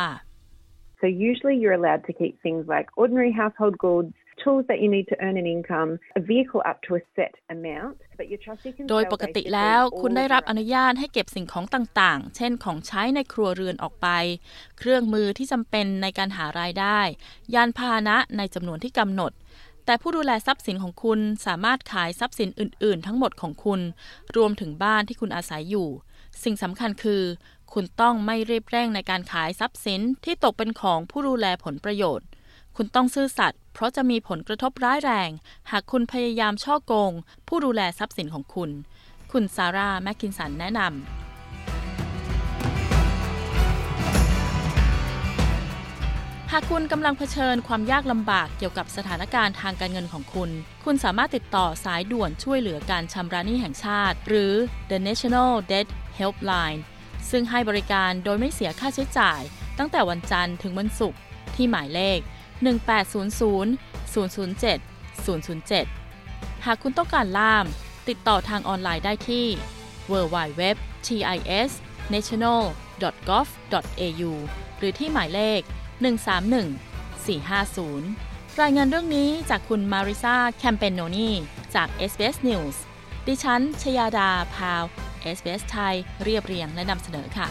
So usually you're allowed to keep things like ordinary household goods, tools that you need to earn an income, a vehicle up to a set amount, but your trustee can โดยปกติแล้วคุณได้รับอนุญาตให้เก็บสิ่งของต่างๆเช่นของใช้ในครัวเรือนออกไปเครื่องมือที่จำเป็นในการหารายได้ยานพาหนะในจำนวนที่กำหนดแต่ผู้ดูแลทรัพย์สินของคุณสามารถขายทรัพย์สินอื่นๆทั้งหมดของคุณรวมถึงบ้านที่คุณอาศัยอยู่สิ่งสำคัญคือคุณต้องไม่รีบเร่งในการขายทรัพย์สินที่ตกเป็นของผู้ดูแลผลประโยชน์คุณต้องซื่อสัตย์เพราะจะมีผลกระทบร้ายแรงหากคุณพยายามฉ้อโกงผู้ดูแลทรัพย์สินของคุณคุณซาร่าแมคคินสันแนะนำหากคุณกำลังเผชิญความยากลำบากเกี่ยวกับสถานการณ์ทางการเงินของคุณคุณสามารถติดต่อสายด่วนช่วยเหลือการชำระหนี้แห่งชาติหรือ The National Debt Helpline ซึ่งให้บริการโดยไม่เสียค่าใช้จ่ายตั้งแต่วันจันทร์ถึงวันศุกร์ที่หมายเลขหนึ่ง แปด ศูนย์ ศูนย์ ศูนย์ ศูนย์ เจ็ด ศูนย์ ศูนย์ เจ็ดหากคุณต้องการล่ามติดต่อทางออนไลน์ได้ที่ ดับเบิลยู ดับเบิลยู ดับเบิลยู ดอท ที ไอ เอส เนชั่นแนล ดอท กอฟ ดอท เอ ยู หรือที่หมายเลขหนึ่ง สาม หนึ่ง สี่ ห้า ศูนย์รายงานเรื่องนี้จากคุณมาริซาแคมเปนโนนีจาก เอส บี เอส News ดิฉันชยาดาพาว เอส บี เอส ไทยเรียบเรียงและนำเสนอค่ะ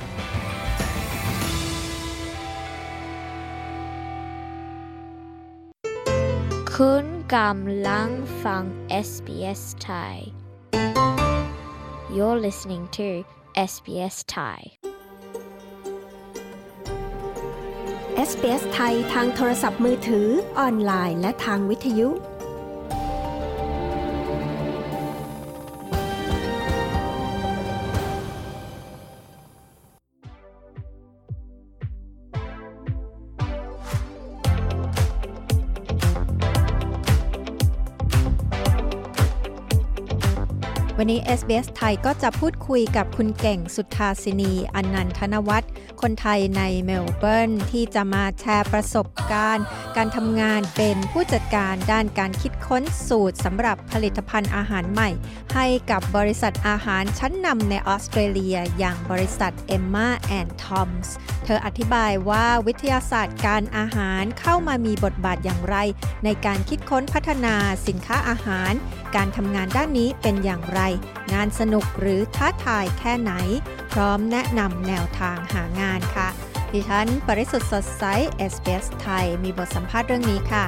คุณกำลังฟัง เอส บี เอส ไทย You're listening to เอส บี เอส Thai เอส บี เอส ไทยทางโทรศัพท์มือถือออนไลน์และทางวิทยุวันนี้ เอส บี เอส ไทยก็จะพูดคุยกับคุณเก่งสุทธาสินีอนันทนวัฒน์คนไทยในเมลเบิร์นที่จะมาแชร์ประสบการณ์การทำงานเป็นผู้จัดการด้านการคิดค้นสูตรสำหรับผลิตภัณฑ์อาหารใหม่ให้กับบริษัทอาหารชั้นนำในออสเตรเลียอย่างบริษัท Emma and Tom's เธออธิบายว่าวิทยาศาสตร์การอาหารเข้ามามีบทบาทอย่างไรในการคิดค้นพัฒนาสินค้าอาหารการทำงานด้านนี้เป็นอย่างไรงานสนุกหรือท้าทายแค่ไหนพร้อมแนะนำแนวทางหางานค่ะดิฉันปริสุทธิ์สดใส เอส บี เอส ไทยมีบทสัมภาษณ์เรื่องนี้ค่ะ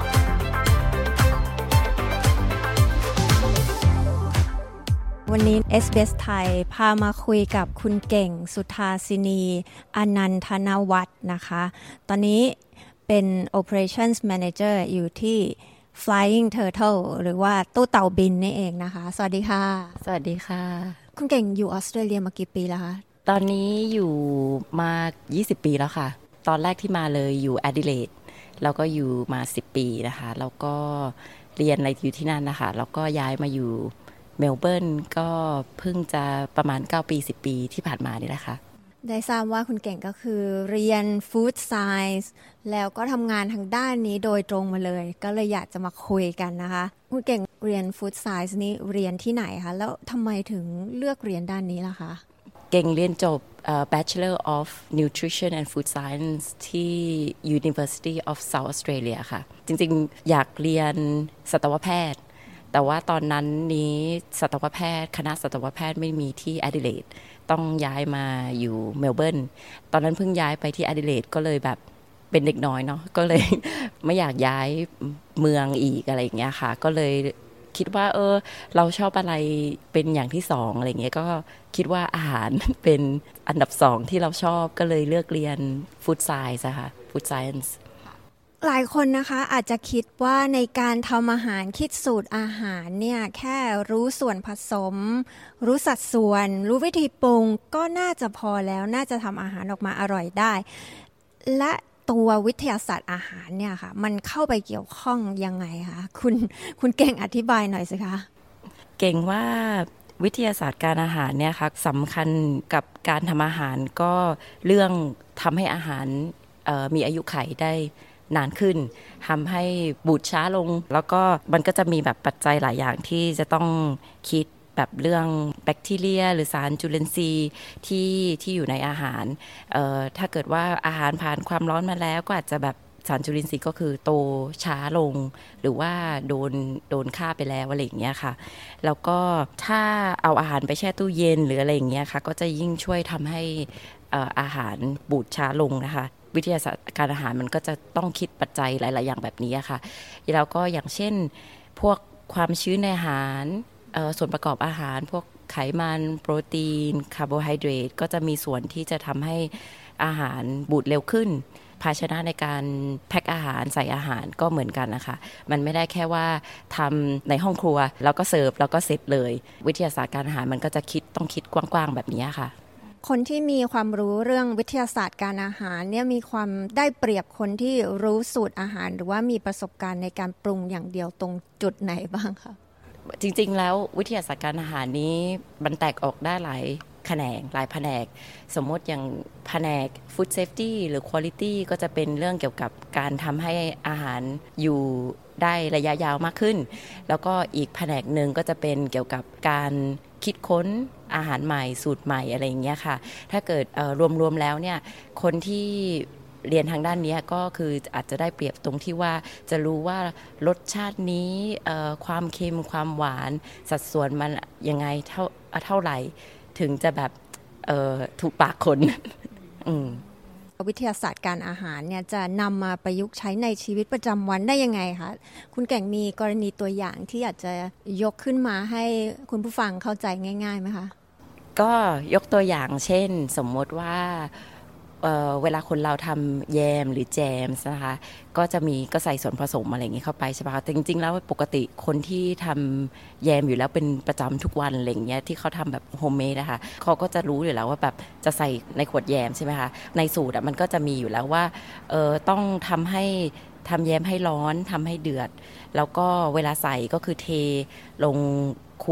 วันนี้ เอส บี เอส ไทยพามาคุยกับคุณเก่งสุทธาสินีอนันทนวัฒน์นะคะตอนนี้เป็น Operations Manager อยู่ที่ Flying Turtle หรือว่าตู้เต่าบินนี่เองนะคะสวัสดีค่ะสวัสดีค่ะคุณเก่งอยู่ออสเตรเลียมากี่ปีแล้วคะตอนนี้อยู่มายี่สิบปีแล้วค่ะตอนแรกที่มาเลยอยู่แอดิเลดแล้วก็อยู่มาสิบปีนะคะแล้วก็เรียนอะไรอยู่ที่นั่นนะคะแล้วก็ย้ายมาอยู่เมลเบิร์นก็เพิ่งจะประมาณเก้าปีสิบปีที่ผ่านมานี่แหละค่ะได้ทราบว่าคุณเก่งก็คือเรียน Food Science แล้วก็ทำงานทางด้านนี้โดยตรงมาเลยก็เลยอยากจะมาคุยกันนะคะคุณเก่งเรียน Food Science นี้เรียนที่ไหนคะแล้วทำไมถึงเลือกเรียนด้านนี้ล่ะคะเก่งเรียนจบ uh, Bachelor of Nutrition and Food Science ที่ University of South Australia ค่ะจริงๆอยากเรียนสัตวแพทย์แต่ว่าตอนนั้นนี้สัตวแพทย์คณะสัตวแพทย์ไม่มีที่แอดิเลดต้องย้ายมาอยู่เมลเบิร์นตอนนั้นเพิ่งย้ายไปที่แอดิเลดก็เลยแบบเป็นเด็กน้อยเนาะก็เลย ไม่อยากย้ายเมืองอีกอะไรอย่างเงี้ยค่ะก็เลยคิดว่าเออเราชอบอะไรเป็นอย่างที่สองอะไรเงี้ยก็คิดว่าอาหารเป็นอันดับสองที่เราชอบก็เลยเลือกเรียน Food Science อะค่ะ Food Science หลายคนนะคะอาจจะคิดว่าในการทำอาหารคิดสูตรอาหารเนี่ยแค่รู้ส่วนผสมรู้สัดส่วนรู้วิธีปรุงก็น่าจะพอแล้วน่าจะทำอาหารออกมาอร่อยได้และตัววิทยาศาสตร์อาหารเนี่ยค่ะมันเข้าไปเกี่ยวข้องยังไงคะคุณคุณเก่งอธิบายหน่อยสิคะเก่งว่าวิทยาศาสตร์การอาหารเนี่ยค่ะสำคัญกับการทำอาหารก็เรื่องทำให้อาหารเอ่อมีอายุขัยได้นานขึ้นทำให้บูดช้าลงแล้วก็มันก็จะมีแบบปัจจัยหลายอย่างที่จะต้องคิดแบบเรื่องแบคทีเรียหรือสารจุลินทรีย์ที่ที่อยู่ในอาหารเอ่อถ้าเกิดว่าอาหารผ่านความร้อนมาแล้วก็อาจจะแบบสารจุลินทรีย์ก็คือโตช้าลงหรือว่าโดนโดนฆ่าไปแล้วอะไรอย่างเงี้ยค่ะแล้วก็ถ้าเอาอาหารไปแช่ตู้เย็นหรืออะไรอย่างเงี้ยค่ะก็จะยิ่งช่วยทำให้เอ่ออาหารบูดช้าลงนะคะวิทยาศาสตร์การอาหารมันก็จะต้องคิดปัจจัยหลายๆอย่างแบบนี้ค่ะแล้วก็อย่างเช่นพวกความชื้นในอาหารส่วนประกอบอาหารพวกไขมันโปรตีนคาร์โบไฮเดรตก็จะมีส่วนที่จะทำให้อาหารบูดเร็วขึ้นภาชนะในการแพ็คอาหารใส่อาหารก็เหมือนกันนะคะมันไม่ได้แค่ว่าทำในห้องครัวแล้วก็เสิร์ฟแล้วก็เสร็จเลยวิทยาศาสตร์การอาหารมันก็จะคิดต้องคิดกว้างๆแบบนี้ค่ะคนที่มีความรู้เรื่องวิทยาศาสตร์การอาหารเนี่ยมีความได้เปรียบคนที่รู้สูตรอาหารหรือว่ามีประสบการณ์ในการปรุงอย่างเดียวตรงจุดไหนบ้างคะจริงๆแล้ววิทยาศาสตร์การอาหารนี้มันแตกออกได้หลายแขนงหลายแผนกสมมติอย่างแผนก Food Safety หรือ Quality ก็จะเป็นเรื่องเกี่ยวกับการทำให้อาหารอยู่ได้ระยะยาวมากขึ้นแล้วก็อีกแผนกหนึ่งก็จะเป็นเกี่ยวกับการคิดค้นอาหารใหม่สูตรใหม่อะไรอย่างเงี้ยค่ะถ้าเกิดรวมๆแล้วเนี่ยคนที่เรียนทางด้านนี้ก็คืออาจจะได้เปรียบตรงที่ว่าจะรู้ว่ารสชาตินี้ความเค็มความหวานสัดส่วนมันยังไงเท่าเท่าไหร่ถึงจะแบบถูกปากคนอืมวิทยาศาสตร์การอาหารเนี่ยจะนำมาประยุกต์ใช้ในชีวิตประจำวันได้ยังไงคะคุณเก่งมีกรณีตัวอย่างที่อยากจะยกขึ้นมาให้คุณผู้ฟังเข้าใจง่ายๆไหมคะก็ยกตัวอย่างเช่นสมมติว่า เ, เวลาคนเราทำแยมหรือแจมนะคะก็จะมีก็ใส่ส่วนผสมอะไรอย่างนี้เข้าไปใช่ป่ะแต่จริงๆแล้วปกติคนที่ทำแยมอยู่แล้วเป็นประจำทุกวันอะไรอย่างเงี้ยที่เขาทำแบบโฮมเมดนะคะเขาก็จะรู้อยู่แล้วว่าแบบจะใส่ในขวดแยมใช่ไหมคะในสูตรมันก็จะมีอยู่แล้วว่าเออต้องทำให้ทำแยมให้ร้อนทำให้เดือดแล้วก็เวลาใส่ก็คือเทลงขวด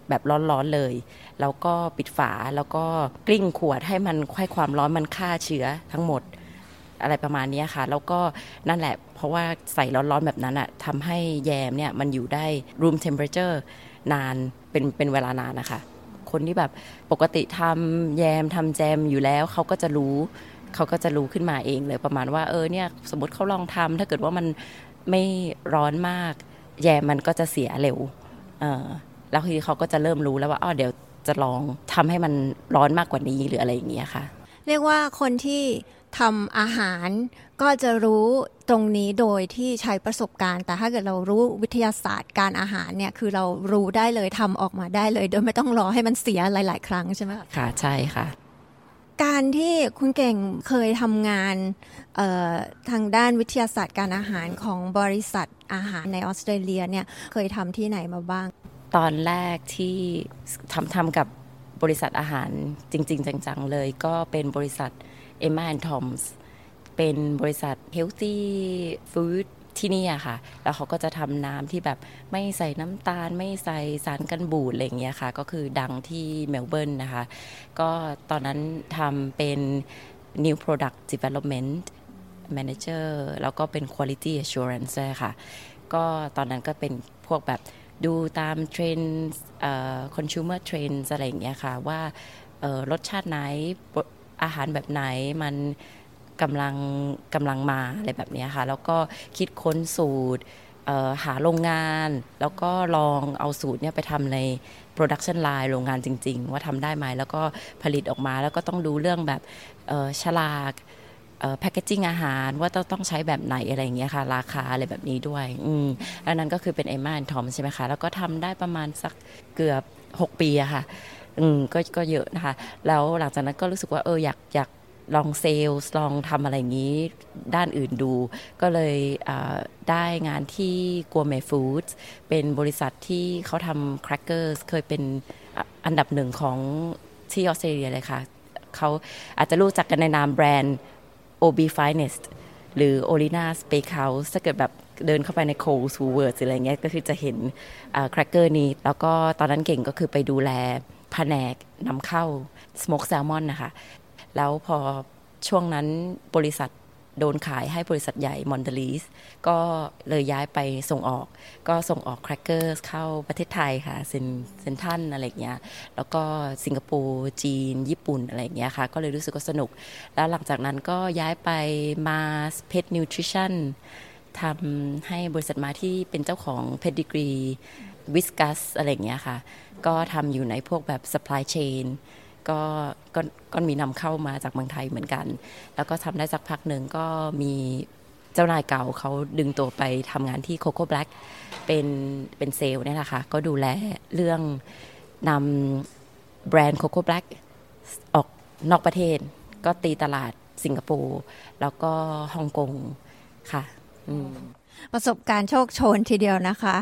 แบบร้อนๆเลยแล้วก็ปิดฝาแล้วก็กลิ้งขวดให้มันให้ความร้อนมันฆ่าเชื้อทั้งหมดอะไรประมาณนี้ค่ะแล้วก็นั่นแหละเพราะว่าใส่ร้อนๆแบบนั้นอะทำให้แยมเนี่ยมันอยู่ได้ room temperature นานเป็นเป็นเวลานานนะคะคนที่แบบปกติทำแยมทำแจมอยู่แล้วเขาก็จะรู้เขาก็จะรู้ขึ้นมาเองเลยประมาณว่าเออเนี่ยสมมติเขาลองทำถ้าเกิดว่ามันไม่ร้อนมากแยมมันก็จะเสียเร็วเออแล้วทีเขาก็จะเริ่มรู้แล้วว่าอ๋อเดี๋ยวจะลองทำให้มันร้อนมากกว่านี้หรืออะไรอย่างเงี้ยค่ะเรียกว่าคนที่ทำอาหารก็จะรู้ตรงนี้โดยที่ใช้ประสบการณ์แต่ถ้าเกิดเรารู้วิทยาศาสตร์การอาหารเนี่ยคือเรารู้ได้เลยทำออกมาได้เลยโดยไม่ต้องรอให้มันเสียหลายๆครั้งใช่ไหมคะค่ะใช่ค่ะการที่คุณเก่งเคยทำงานทางด้านวิทยาศาสตร์การอาหารของบริษัทอาหารในออสเตรเลียเนี่ยเคยทำที่ไหนมาบ้างตอนแรกที่ทำทำกับบริษัทอาหารจริงๆจังๆเลยก็เป็นบริษัท Emma and Tom's เป็นบริษัท Healthy Food ที่นี่อะค่ะแล้วเขาก็จะทำน้ำที่แบบไม่ใส่น้ำตาลไม่ใส่สารกันบูดอะไรอย่างเงี้ยค่ะก็คือดังที่เมลเบิร์นนะคะก็ตอนนั้นทำเป็น New Product Development Manager แล้วก็เป็น Quality Assurance ด้วยค่ะก็ตอนนั้นก็เป็นพวกแบบดูตามเทรนด์เอ่อ consumer trends อะไรอย่างเงี้ยค่ะว่าเอ่อรสชาติไหนอาหารแบบไหนมันกำลังกำลังมาอะไรแบบนี้ค่ะแล้วก็คิดค้นสูตรหาโรงงานแล้วก็ลองเอาสูตรเนี่ยไปทำใน production line โรงงานจริงๆว่าทำได้ไหมแล้วก็ผลิตออกมาแล้วก็ต้องดูเรื่องแบบฉลากแพคเกจจิ้งอาหารว่าต้องต้องใช้แบบไหนอะไรอย่างเงี้ยค่ะราคาอะไรแบบนี้ด้วยอืมอันนั้นก็คือเป็น Emma and Tom ใช่ไหมคะแล้วก็ทำได้ประมาณสักเกือบหกปีอะค่ะอืมก็ก็เยอะนะคะแล้วหลังจากนั้นก็รู้สึกว่าเอออยากอยากลองเซลส์ลองทำอะไรอย่างนี้ด้านอื่นดูก็เลยได้งานที่ Gourmet Foods เป็นบริษัทที่เขาทำแครกเกอร์เคยเป็นอันดับหนึ่งของที่ออสเตรเลียเลยค่ะเขาอาจจะรู้จักกันในนามแบรนด์ โอ บี Finest หรือ Olina's Bakehouse ถ้าเกิดแบบเดินเข้าไปใน Coles Woolworths อะไรเงี้ยก็คือจะเห็นแครกเกอร์นี้แล้วก็ตอนนั้นเก่งก็คือไปดูแลแผนกนำเข้า Smoked Salmon นะคะแล้วพอช่วงนั้นบริษัทโดนขายให้บริษัทใหญ่มอนเดลีสก็เลยย้ายไปส่งออกก็ส่งออกแครกเกอร์เข้าประเทศไทยค่ะเซนเซนทันอะไรอย่างเงี้ยแล้วก็สิงคโปร์จีนญี่ปุ่นอะไรอย่างเงี้ยค่ะก็เลยรู้สึกว่าสนุกแล้วหลังจากนั้นก็ย้ายไปมาเพทนิวทริชั่นทำให้บริษัทมาที่เป็นเจ้าของเพดดิกรีวิสกัสอะไรอย่างเงี้ยค่ะก็ทำอยู่ในพวกแบบ supply chainก็ก็ก็มีนำเข้ามาจากเมืองไทยเหมือนกันแล้วก็ทำได้สักพักหนึ่งก็มีเจ้านายเก่าเขาดึงตัวไปทำงานที่ Coco Black เป็นเป็นเซลล์นี่แหละค่ะก็ดูแลเรื่องนำแบรนด์ Coco Black ออกนอกประเทศก็ตีตลาดสิงคโปร์แล้วก็ฮ่องกงค่ะประสบการณ์โชคโชนทีเดียวนะคะ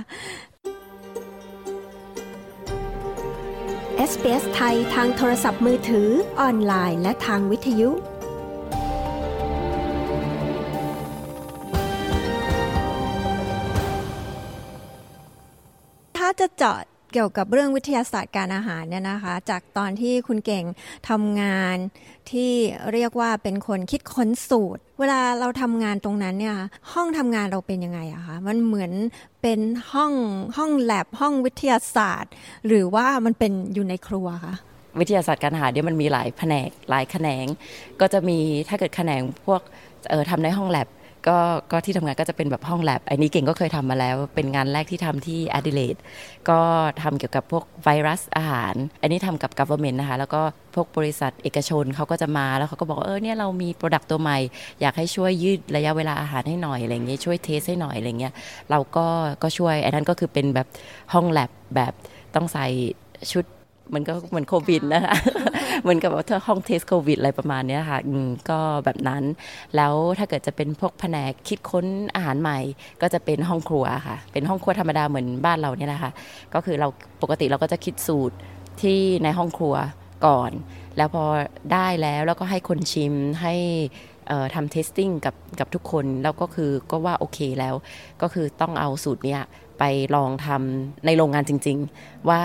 เอส บี เอส ไทยทางโทรศัพท์มือถือออนไลน์และทางวิทยุถ้าจะเจาะเกี่ยวกับเรื่องวิทยาศาสตร์การอาหารเนี่ยนะคะจากตอนที่คุณเก่งทำงานที่เรียกว่าเป็นคนคิดค้นสูตรเวลาเราทำงานตรงนั้นเนี่ยห้องทำงานเราเป็นยังไงอะคะมันเหมือนเป็นห้องห้องแลบห้องวิทยาศาสตร์หรือว่ามันเป็นอยู่ในครัวคะวิทยาศาสตร์การอาหารเนี่ยมันมีหลายแผนกหลายแขนงก็จะมีถ้าเกิดแขนงพวกเออทำในห้องแลบก็ก็ที่ทำงานก็จะเป็นแบบห้องแลบอันนี้เก่งก็เคยทำมาแล้วเป็นงานแรกที่ทำที่แอดิเลดก็ทำเกี่ยวกับพวกไวรัสอาหารอันนี้ทำกับ government นะคะแล้วก็พวกบริษัทเอกชนเขาก็จะมาแล้วเขาก็บอกเออเนี่ยเรามี product ตัวใหม่อยากให้ช่วยยืดระยะเวลาอาหารให้หน่อยอะไรเงี้ยช่วยเทสให้หน่อยอะไรเงี้ยเราก็ก็ช่วยอันนั้นก็คือเป็นแบบห้องแลบแบบต้องใส่ชุดมันก็เหมือนโควิดนะคะเหมือนกับว่าห้องเทสโควิดอะไรประมาณนี้ค่ะก็แบบนั้นแล้วถ้าเกิดจะเป็นพวกแผนกคิดค้นอาหารใหม่ก็จะเป็นห้องครัวค่ะเป็นห้องครัวธรรมดาเหมือนบ้านเราเนี่ยแหละค่ะก็คือเราปกติเราก็จะคิดสูตรที่ในห้องครัวก่อนแล้วพอได้แล้วแล้วก็ให้คนชิมให้ทำเทสติ้งกับกับทุกคนแล้วก็คือก็ว่าโอเคแล้วก็คือต้องเอาสูตรเนี้ยไปลองทำในโรงงานจริงๆว่า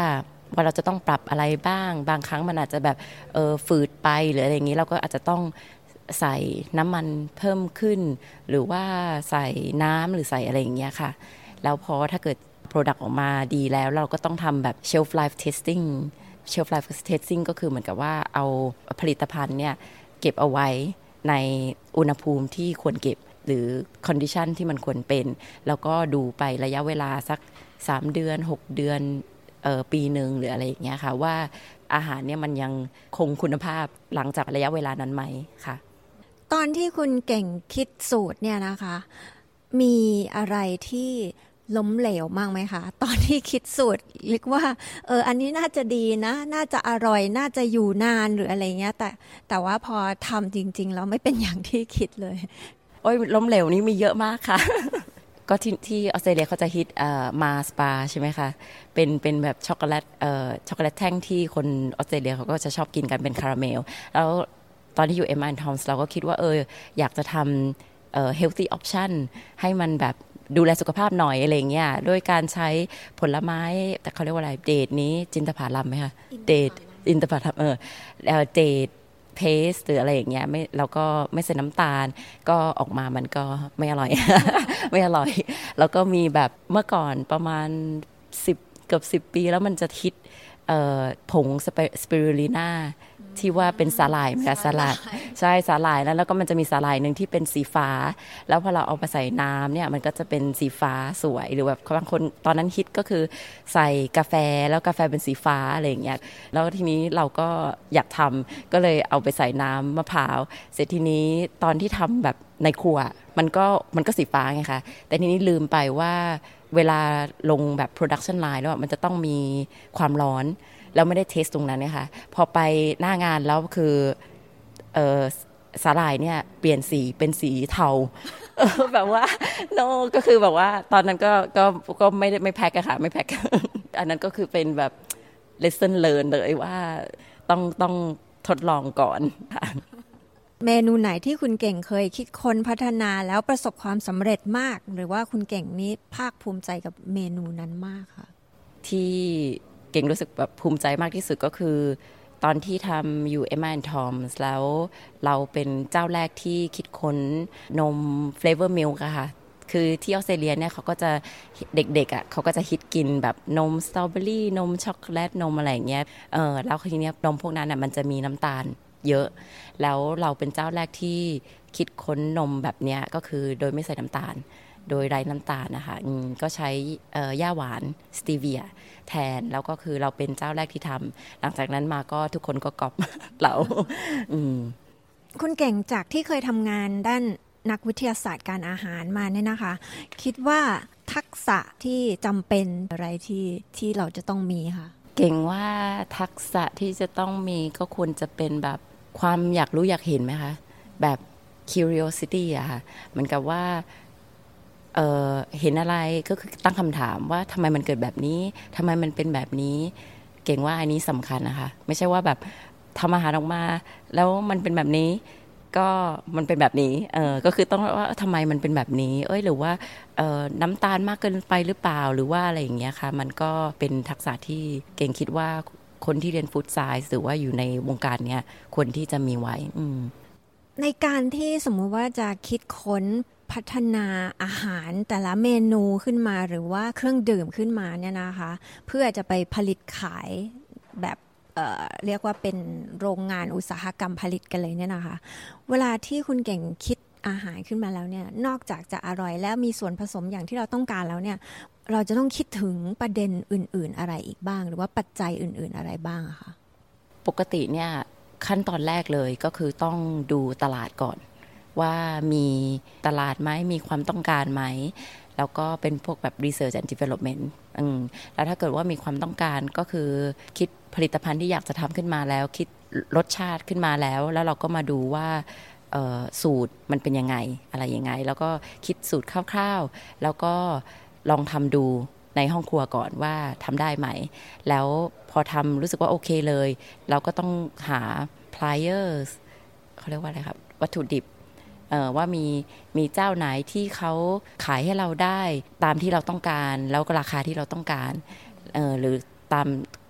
ว่าเราจะต้องปรับอะไรบ้างบางครั้งมันอาจจะแบบเออฝืดไปหรืออะไรอย่างนี้เราก็อาจจะต้องใส่น้ำมันเพิ่มขึ้นหรือว่าใส่น้ำหรือใส่อะไรอย่างเงี้ยค่ะแล้วพอถ้าเกิด product ออกมาดีแล้วเราก็ต้องทำแบบ shelf life testing shelf life testing ก็คือเหมือนกับว่าเอาผลิตภัณฑ์เนี่ยเก็บเอาไว้ในอุณหภูมิที่ควรเก็บหรือ condition ที่มันควรเป็นแล้วก็ดูไประยะเวลาสักสามเดือนหกเดือนเอ่อปีนึงหรืออะไรอย่างเงี้ยค่ะว่าอาหารเนี่ยมันยังคงคุณภาพหลังจากระยะเวลานั้นไหมค่ะตอนที่คุณเก่งคิดสูตรเนี่ยนะคะมีอะไรที่ล้มเหลวมากไหมคะตอนที่คิดสูตรเรียกว่าเอออันนี้น่าจะดีนะน่าจะอร่อยน่าจะอยู่นานหรืออะไรเงี้ยแต่แต่ว่าพอทำจริงๆแล้วไม่เป็นอย่างที่คิดเลยโอ้ยล้มเหลวนี้มีเยอะมากค่ะ ก็ที่ที่ออสเตรเลียเขาจะฮิตเอ่อมาสปาใช่ไหมคะเป็นเป็นแบบช็อกโกแลตเอ่อช็อกโกแลตแท่งที่คนออสเตรเลียเขาก็จะชอบกินกันเป็นคาราเมลแล้วตอนที่อยู่ เอ็ม แอนด์ Tom's เราก็คิดว่าเอออยากจะทำเอ่อ healthy option ให้มันแบบดูแลสุขภาพหน่อยอะไรเงี้ยด้วยการใช้ผลไม้แต่เขาเรียกว่าอะไรเดทนี้จินตผลัมไหมคะเดทอินทผลัมเออเดทเพสหรืออะไรอย่างเงี้ยไม่เราก็ไม่ใส่น้ำตาลก็ออกมามันก็ไม่อร่อย ไม่อร่อยแล้วก็มีแบบเมื่อก่อนประมาณสิบเกือบสิบปีแล้วมันจะฮิตผงสปิรูลิน่าที่ว่าเป็นสาหร่ายเหมือนกันสาหร่ายใช่สาหร่ายแล้วแล้วก็มันจะมีสาหร่ายนึงที่เป็นสีฟ้าแล้วพอเราเอาไปใส่น้ำเนี่ยมันก็จะเป็นสีฟ้าสวยหรือแบบบางคนตอนนั้นฮิตก็คือใส่กาแฟแล้วกาแฟเป็นสีฟ้าอะไรอย่างเงี้ยแล้วทีนี้เราก็อยากทำก็เลยเอาไปใส่น้ำมะพร้าวเสร็จทีนี้ตอนที่ทำแบบในครัวมันก็มันก็สีฟ้าไงคะแต่ทีนี้ลืมไปว่าเวลาลงแบบ production line แล้วมันจะต้องมีความร้อนแล้วไม่ได้เทสตรงนั้นนะคะพอไปหน้างานแล้วคือเออสาหร่ายเนี่ยเปลี่ยนสีเป็นสีเทา แบบว่า no ก็คือแบบว่าตอนนั้นก็ก็ก็ไม่ไม่แพ็คอะค่ะไม่แพ็ค อันนั้นก็คือเป็นแบบ lesson learn เลยว่าต้องต้องทดลองก่อนค่ะเมนูไหนที่คุณเก่งเคยคิดค้นพัฒนาแล้วประสบความสำเร็จมากหรือว่าคุณเก่งนี้ภาคภูมิใจกับเมนูนั้นมากค่ะที่เก่งรู้สึกแบบภูมิใจมากที่สุดก็คือตอนที่ทำอยู่ เอ็ม แอนด์ Tom's แล้วเราเป็นเจ้าแรกที่คิดค้นนม Flavor Milk อะค่ะคือที่ออสเตรเลียเนี่ยเขาก็จะเด็กๆอ่ะเขาก็จะฮิตกินแบบนมสตรอเบอรี่นมช็อกโกแลตนมอะไรอย่างเงี้ยเออแล้วทีเนี้ยนมพวกนั้นน่ะมันจะมีน้ำตาลเยอะแล้วเราเป็นเจ้าแรกที่คิดค้นนมแบบเนี้ยก็คือโดยไม่ใส่น้ำตาลโดยไร้น้ำตาลนะคะก็ใช้หญ้าหวานสตีเวียแทนแล้วก็คือเราเป็นเจ้าแรกที่ทำหลังจากนั้นมาก็ทุกคนก็ก๊อป เราคุณเก่งจากที่เคยทำงานด้านนักวิทยาศาสตร์การอาหารมาเนี่ยนะคะคิดว่าทักษะที่จำเป็นอะไรที่ที่เราจะต้องมีค่ะเก่งว่าทักษะที่จะต้องมีก็ควรจะเป็นแบบความอยากรู้อยากเห็นไหมคะแบบ curiosity อะค่ะเหมือนกับว่าเอ่อเห็นอะไรก็คือตั้งคำถามว่าทำไมมันเกิดแบบนี้ทำไมมันเป็นแบบนี้เก่งว่าอันนี้สำคัญนะคะไม่ใช่ว่าแบบทำอาหารออกมาแล้วมันเป็นแบบนี้ก็มันเป็นแบบนี้เออก็คือต้องว่าทำไมมันเป็นแบบนี้เอ้ยหรือว่าเอ่อน้ำตาลมากเกินไปหรือเปล่าหรือว่าอะไรอย่างเงี้ยค่ะมันก็เป็นทักษะที่เก่งคิดว่าคนที่เรียนฟู้ดไซน์หรือว่าอยู่ในวงการเนี้ยควรที่จะมีไว้ในการที่สมมุติว่าจะคิดค้นพัฒนาอาหารแต่ละเมนูขึ้นมาหรือว่าเครื่องดื่มขึ้นมาเนี่ยนะคะเพื่อจะไปผลิตขายแบบเอ่อเรียกว่าเป็นโรงงานอุตสาหกรรมผลิตกันเลยเนี่ยนะคะเวลาที่คุณเก่งคิดอาหารขึ้นมาแล้วเนี่ยนอกจากจะอร่อยและมีส่วนผสมอย่างที่เราต้องการแล้วเนี่ยเราจะต้องคิดถึงประเด็นอื่นๆอะไรอีกบ้างหรือว่าปัจจัยอื่นๆอะไรบ้างอะคะปกติเนี่ยขั้นตอนแรกเลยก็คือต้องดูตลาดก่อนว่ามีตลาดไหมมีความต้องการไหมแล้วก็เป็นพวกแบบ research and development อืมแล้วถ้าเกิดว่ามีความต้องการก็คือคิดผลิตภัณฑ์ที่อยากจะทำขึ้นมาแล้วคิดรสชาติขึ้นมาแล้วแล้วเราก็มาดูว่าสูตรมันเป็นยังไงอะไรยังไงแล้วก็คิดสูตรคร่าวๆแล้วก็ลองทำดูในห้องครัวก่อนว่าทำได้ไหมแล้วพอทำรู้สึกว่าโอเคเลยเราก็ต้องหา pliers เขาเรียกว่าอะไรครับวัตถุดิบว่ามีมีเจ้าไหนที่เขาขายให้เราได้ตามที่เราต้องการแล้วก็ราคาที่เราต้องการหรือตามคว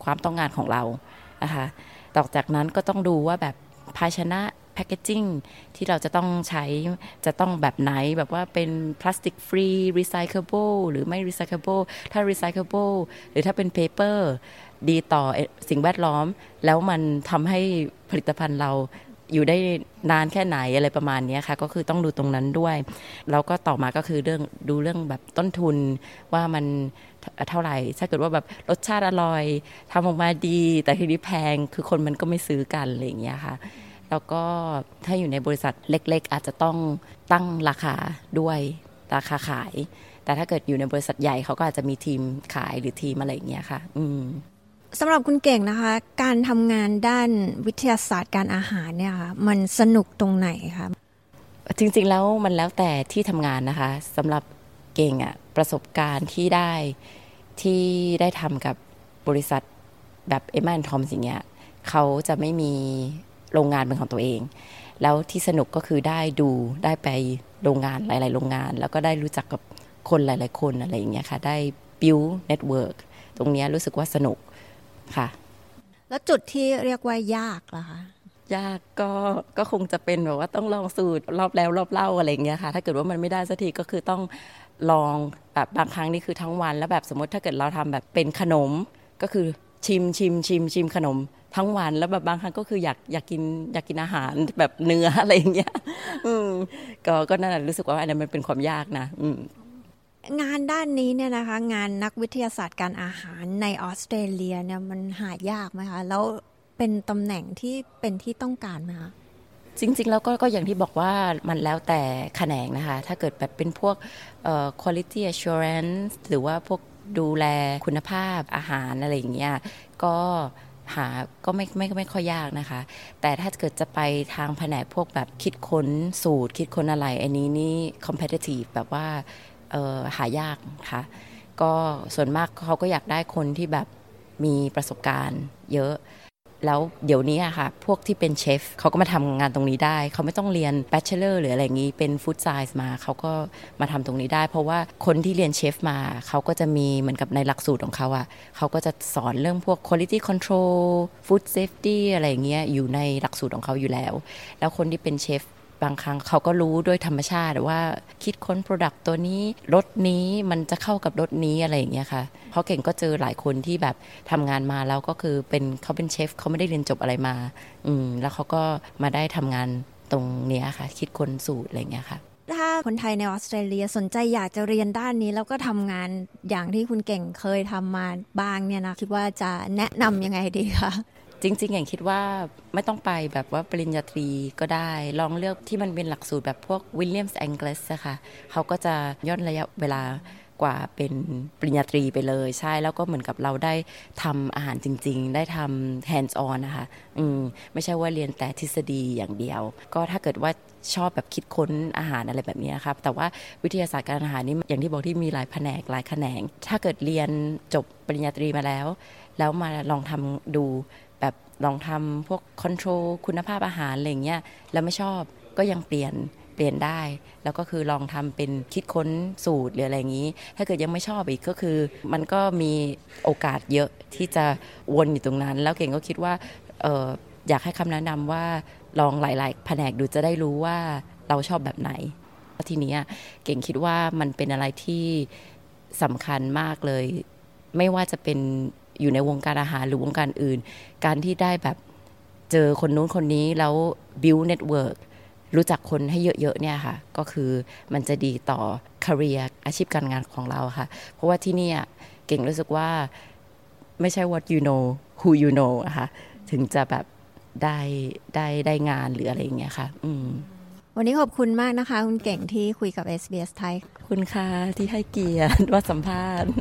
ความต้องการของเรานะคะต่อจากนั้นก็ต้องดูว่าแบบภาชนะแพคเกจจิ้งที่เราจะต้องใช้จะต้องแบบไหนแบบว่าเป็นพลาสติกฟรีรีไซเคิลเบิลหรือไม่รีไซเคิลเบิลถ้ารีไซเคิลเบิลหรือถ้าเป็นเพเปอร์ดีต่อสิ่งแวดล้อมแล้วมันทำให้ผลิตภัณฑ์เราอยู่ได้นานแค่ไหนอะไรประมาณนี้ค่ะก็คือต้องดูตรงนั้นด้วยแล้วก็ต่อมาก็คือเรื่องดูเรื่องแบบต้นทุนว่ามันเท่าไหร่ถ้าเกิดว่าแบบรสชาติอร่อยทำออกมาดีแต่ทีนี้แพงคือคนมันก็ไม่ซื้อกันอะไรอย่างเงี้ยค่ะแล้วก็ถ้าอยู่ในบริษัทเล็กๆอาจจะต้องตั้งราคาด้วยราคาขายแต่ถ้าเกิดอยู่ในบริษัทใหญ่เขาก็อาจจะมีทีมขายหรือทีมอะไรอย่างเงี้ยค่ะอืมสำหรับคุณเก่งนะคะการทำงานด้านวิทยาศาสตร์การอาหารเนี่ยค่ะมันสนุกตรงไหนคะจริงๆแล้วมันแล้วแต่ที่ทำงานนะคะสำหรับเก่งอะประสบการณ์ที่ได้ที่ได้ทำกับบริษัทแบบเอ็ม แอนด์ ทอมส์อย่างเงี้ยเขาจะไม่มีโรงงานเป็นของตัวเองแล้วที่สนุกก็คือได้ดูได้ไปโรงงานหลายๆโรงงานแล้วก็ได้รู้จักกับคนหลายๆคนอะไรอย่างเงี้ยค่ะได้ build network ตรงนี้รู้สึกว่าสนุกค่ะแล้วจุดที่เรียกว่ายากล่ะคะยากก็ก็คงจะเป็นแบบว่าต้องลองสูตรรอบแล้วรอบเล่าอะไรอย่างเงี้ยค่ะถ้าเกิดว่ามันไม่ได้สักทีก็คือต้องลองแบบบางครั้งนี่คือทั้งวันแล้วแบบสมมติถ้าเกิดเราทำแบบเป็นขนมก็คือชิมชิมชิมชิมขนมทั้งวันแล้วแบบบางครั้งก็คืออยากอยากกินอยากกินอาหารแบบเนื้ออะไรอย่างเงี้ยอืมก็ก็นั่นแหละรู้สึกว่าอันนั้นมันเป็นความยากนะอืมงานด้านนี้เนี่ยนะคะงานนักวิทยาศาสตร์การอาหารในออสเตรเลียเนี่ยมันหายากไหมคะแล้วเป็นตำแหน่งที่เป็นที่ต้องการไหมคะจริงๆแล้วก็ก็อย่างที่บอกว่ามันแล้วแต่แขนงนะคะถ้าเกิดแบบเป็นพวกเอ่อ quality assurance หรือว่าพวกดูแลคุณภาพอาหารอะไรอย่างเงี้ยก็หาก็ไม่ไม่ไม่ค่อยยากนะคะแต่ถ้าเกิดจะไปทางแผนกพวกแบบคิดค้นสูตรคิดค้นอะไรอันนี้นี่ competitive แบบว่าเอ่อหายากค่ะก็ส่วนมากเขาก็อยากได้คนที่แบบมีประสบการณ์เยอะแล้วเดี๋ยวนี้อะค่ะพวกที่เป็นเชฟเขาก็มาทำงานตรงนี้ได้เขาไม่ต้องเรียน Bachelor หรืออะไรอย่างนี้เป็น Food Science มาเขาก็มาทำตรงนี้ได้เพราะว่าคนที่เรียนเชฟมาเขาก็จะมีเหมือนกับในหลักสูตรของเขาอะเขาก็จะสอนเรื่องพวก Quality Control Food Safety อะไรอย่างเงี้ยอยู่ในหลักสูตรของเขาอยู่แล้วแล้วคนที่เป็นเชฟบางครั้งเขาก็รู้ด้วยธรรมชาติว่าคิดค้น Product ตัวนี้รสนี้มันจะเข้ากับรสนี้อะไรอย่างเงี้ยค่ะเพราะเก่งก็เจอหลายคนที่แบบทำงานมาแล้วก็คือเป็นเขาเป็นเชฟเขาไม่ได้เรียนจบอะไรมาอืมแล้วเขาก็มาได้ทำงานตรงเนี้ยค่ะคิดค้นสูตรอะไรอย่างเงี้ยค่ะถ้าคนไทยในออสเตรเลียสนใจอยากจะเรียนด้านนี้แล้วก็ทำงานอย่างที่คุณเก่งเคยทำมาบ้างเนี่ยนะคิดว่าจะแนะนำยังไงดีคะจริงๆอย่างคิดว่าไม่ต้องไปแบบว่าปริญญาตรีก็ได้ลองเลือกที่มันเป็นหลักสูตรแบบพวก Williams English อะค่ะเขาก็จะย่นระยะเวลากว่าเป็นปริญญาตรีไปเลยใช่แล้วก็เหมือนกับเราได้ทำอาหารจริงๆได้ทำ hands on นะคะอืมไม่ใช่ว่าเรียนแต่ทฤษฎีอย่างเดียวก็ถ้าเกิดว่าชอบแบบคิดค้นอาหารอะไรแบบนี้ครับแต่ว่าวิทยาศาสตร์การอาหารนี่อย่างที่บอกที่มีหลายแผนกหลายแขนงถ้าเกิดเรียนจบปริญญาตรีมาแล้วแล้วมาลองทำดูแบบลองทำพวกคอนโทรลคุณภาพอาหารอะไรเงี้ยแล้วไม่ชอบก็ยังเปลี่ยนเปลี่ยนได้แล้วก็คือลองทำเป็นคิดค้นสูตรหรืออะไรอย่างนี้ถ้าเกิดยังไม่ชอบอีกก็คือมันก็มีโอกาสเยอะที่จะวนอยู่ตรงนั้นแล้วเก่งก็คิดว่าเอออยากให้คำแนะนำว่าลองหลายๆแผนกดูจะได้รู้ว่าเราชอบแบบไหนทีนี้เก่งคิดว่ามันเป็นอะไรที่สำคัญมากเลยไม่ว่าจะเป็นอยู่ในวงการอาหารหรือวงการอื่นการที่ได้แบบเจอคนนู้นคนนี้แล้ว build network รู้จักคนให้เยอะๆเนี่ยค่ะก็คือมันจะดีต่อ career อาชีพการงานของเราค่ะเพราะว่าที่นี่เก่งรู้สึกว่าไม่ใช่ what you know who you know อะค่ะถึงจะแบบได้ได้ได้งานหรืออะไรอย่างเงี้ยค่ะอืมวันนี้ขอบคุณมากนะคะคุณเก่งที่คุยกับ เอส บี เอส ไทยขอบคุณค่ะที่ให้เกียรติว่าสัมภาษณ์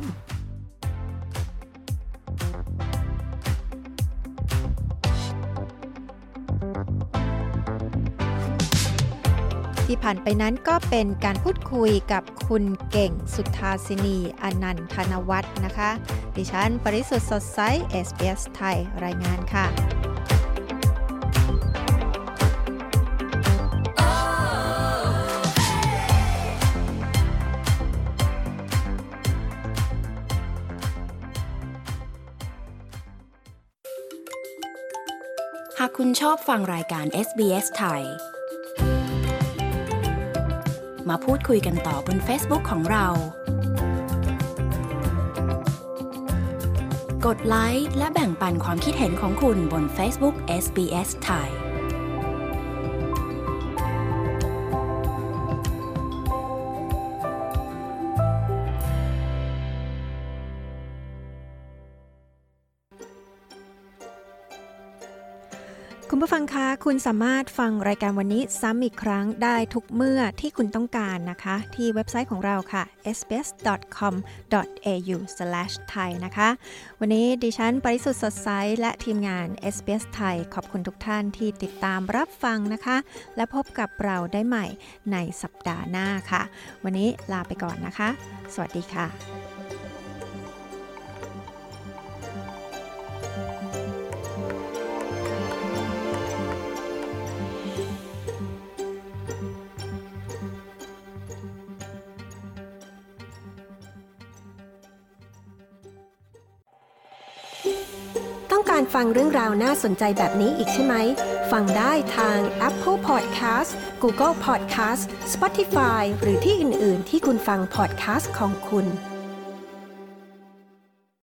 ที่ผ่านไปนั้นก็เป็นการพูดคุยกับคุณเก่งสุทธาสินีอนันทนวัฒน์นะคะดิฉันปริสุทธิ์สดใส เอส บี เอส ไทยรายงานค่ะคุณชอบฟังรายการ เอส บี เอส ไทยมาพูดคุยกันต่อบน Facebook ของเรากดไลค์และแบ่งปันความคิดเห็นของคุณบน Facebook เอส บี เอส ไทยคุณผู้ฟังคะคุณสามารถฟังรายการวันนี้ซ้ำอีกครั้งได้ทุกเมื่อที่คุณต้องการนะคะที่เว็บไซต์ของเราค่ะ เอส บี เอส ดอท คอม ดอท เอ ยู สแลช ไทย นะคะวันนี้ดิฉันปริสุทธิ์สดใสและทีมงาน เอส บี เอส ไทยขอบคุณทุกท่านที่ติดตามรับฟังนะคะและพบกับเราได้ใหม่ในสัปดาห์หน้าค่ะวันนี้ลาไปก่อนนะคะสวัสดีค่ะต้องการฟังเรื่องราวน่าสนใจแบบนี้อีกใช่ไหมฟังได้ทาง Apple Podcast Google Podcast Spotify หรือที่อื่นๆที่คุณฟัง podcast ของคุณ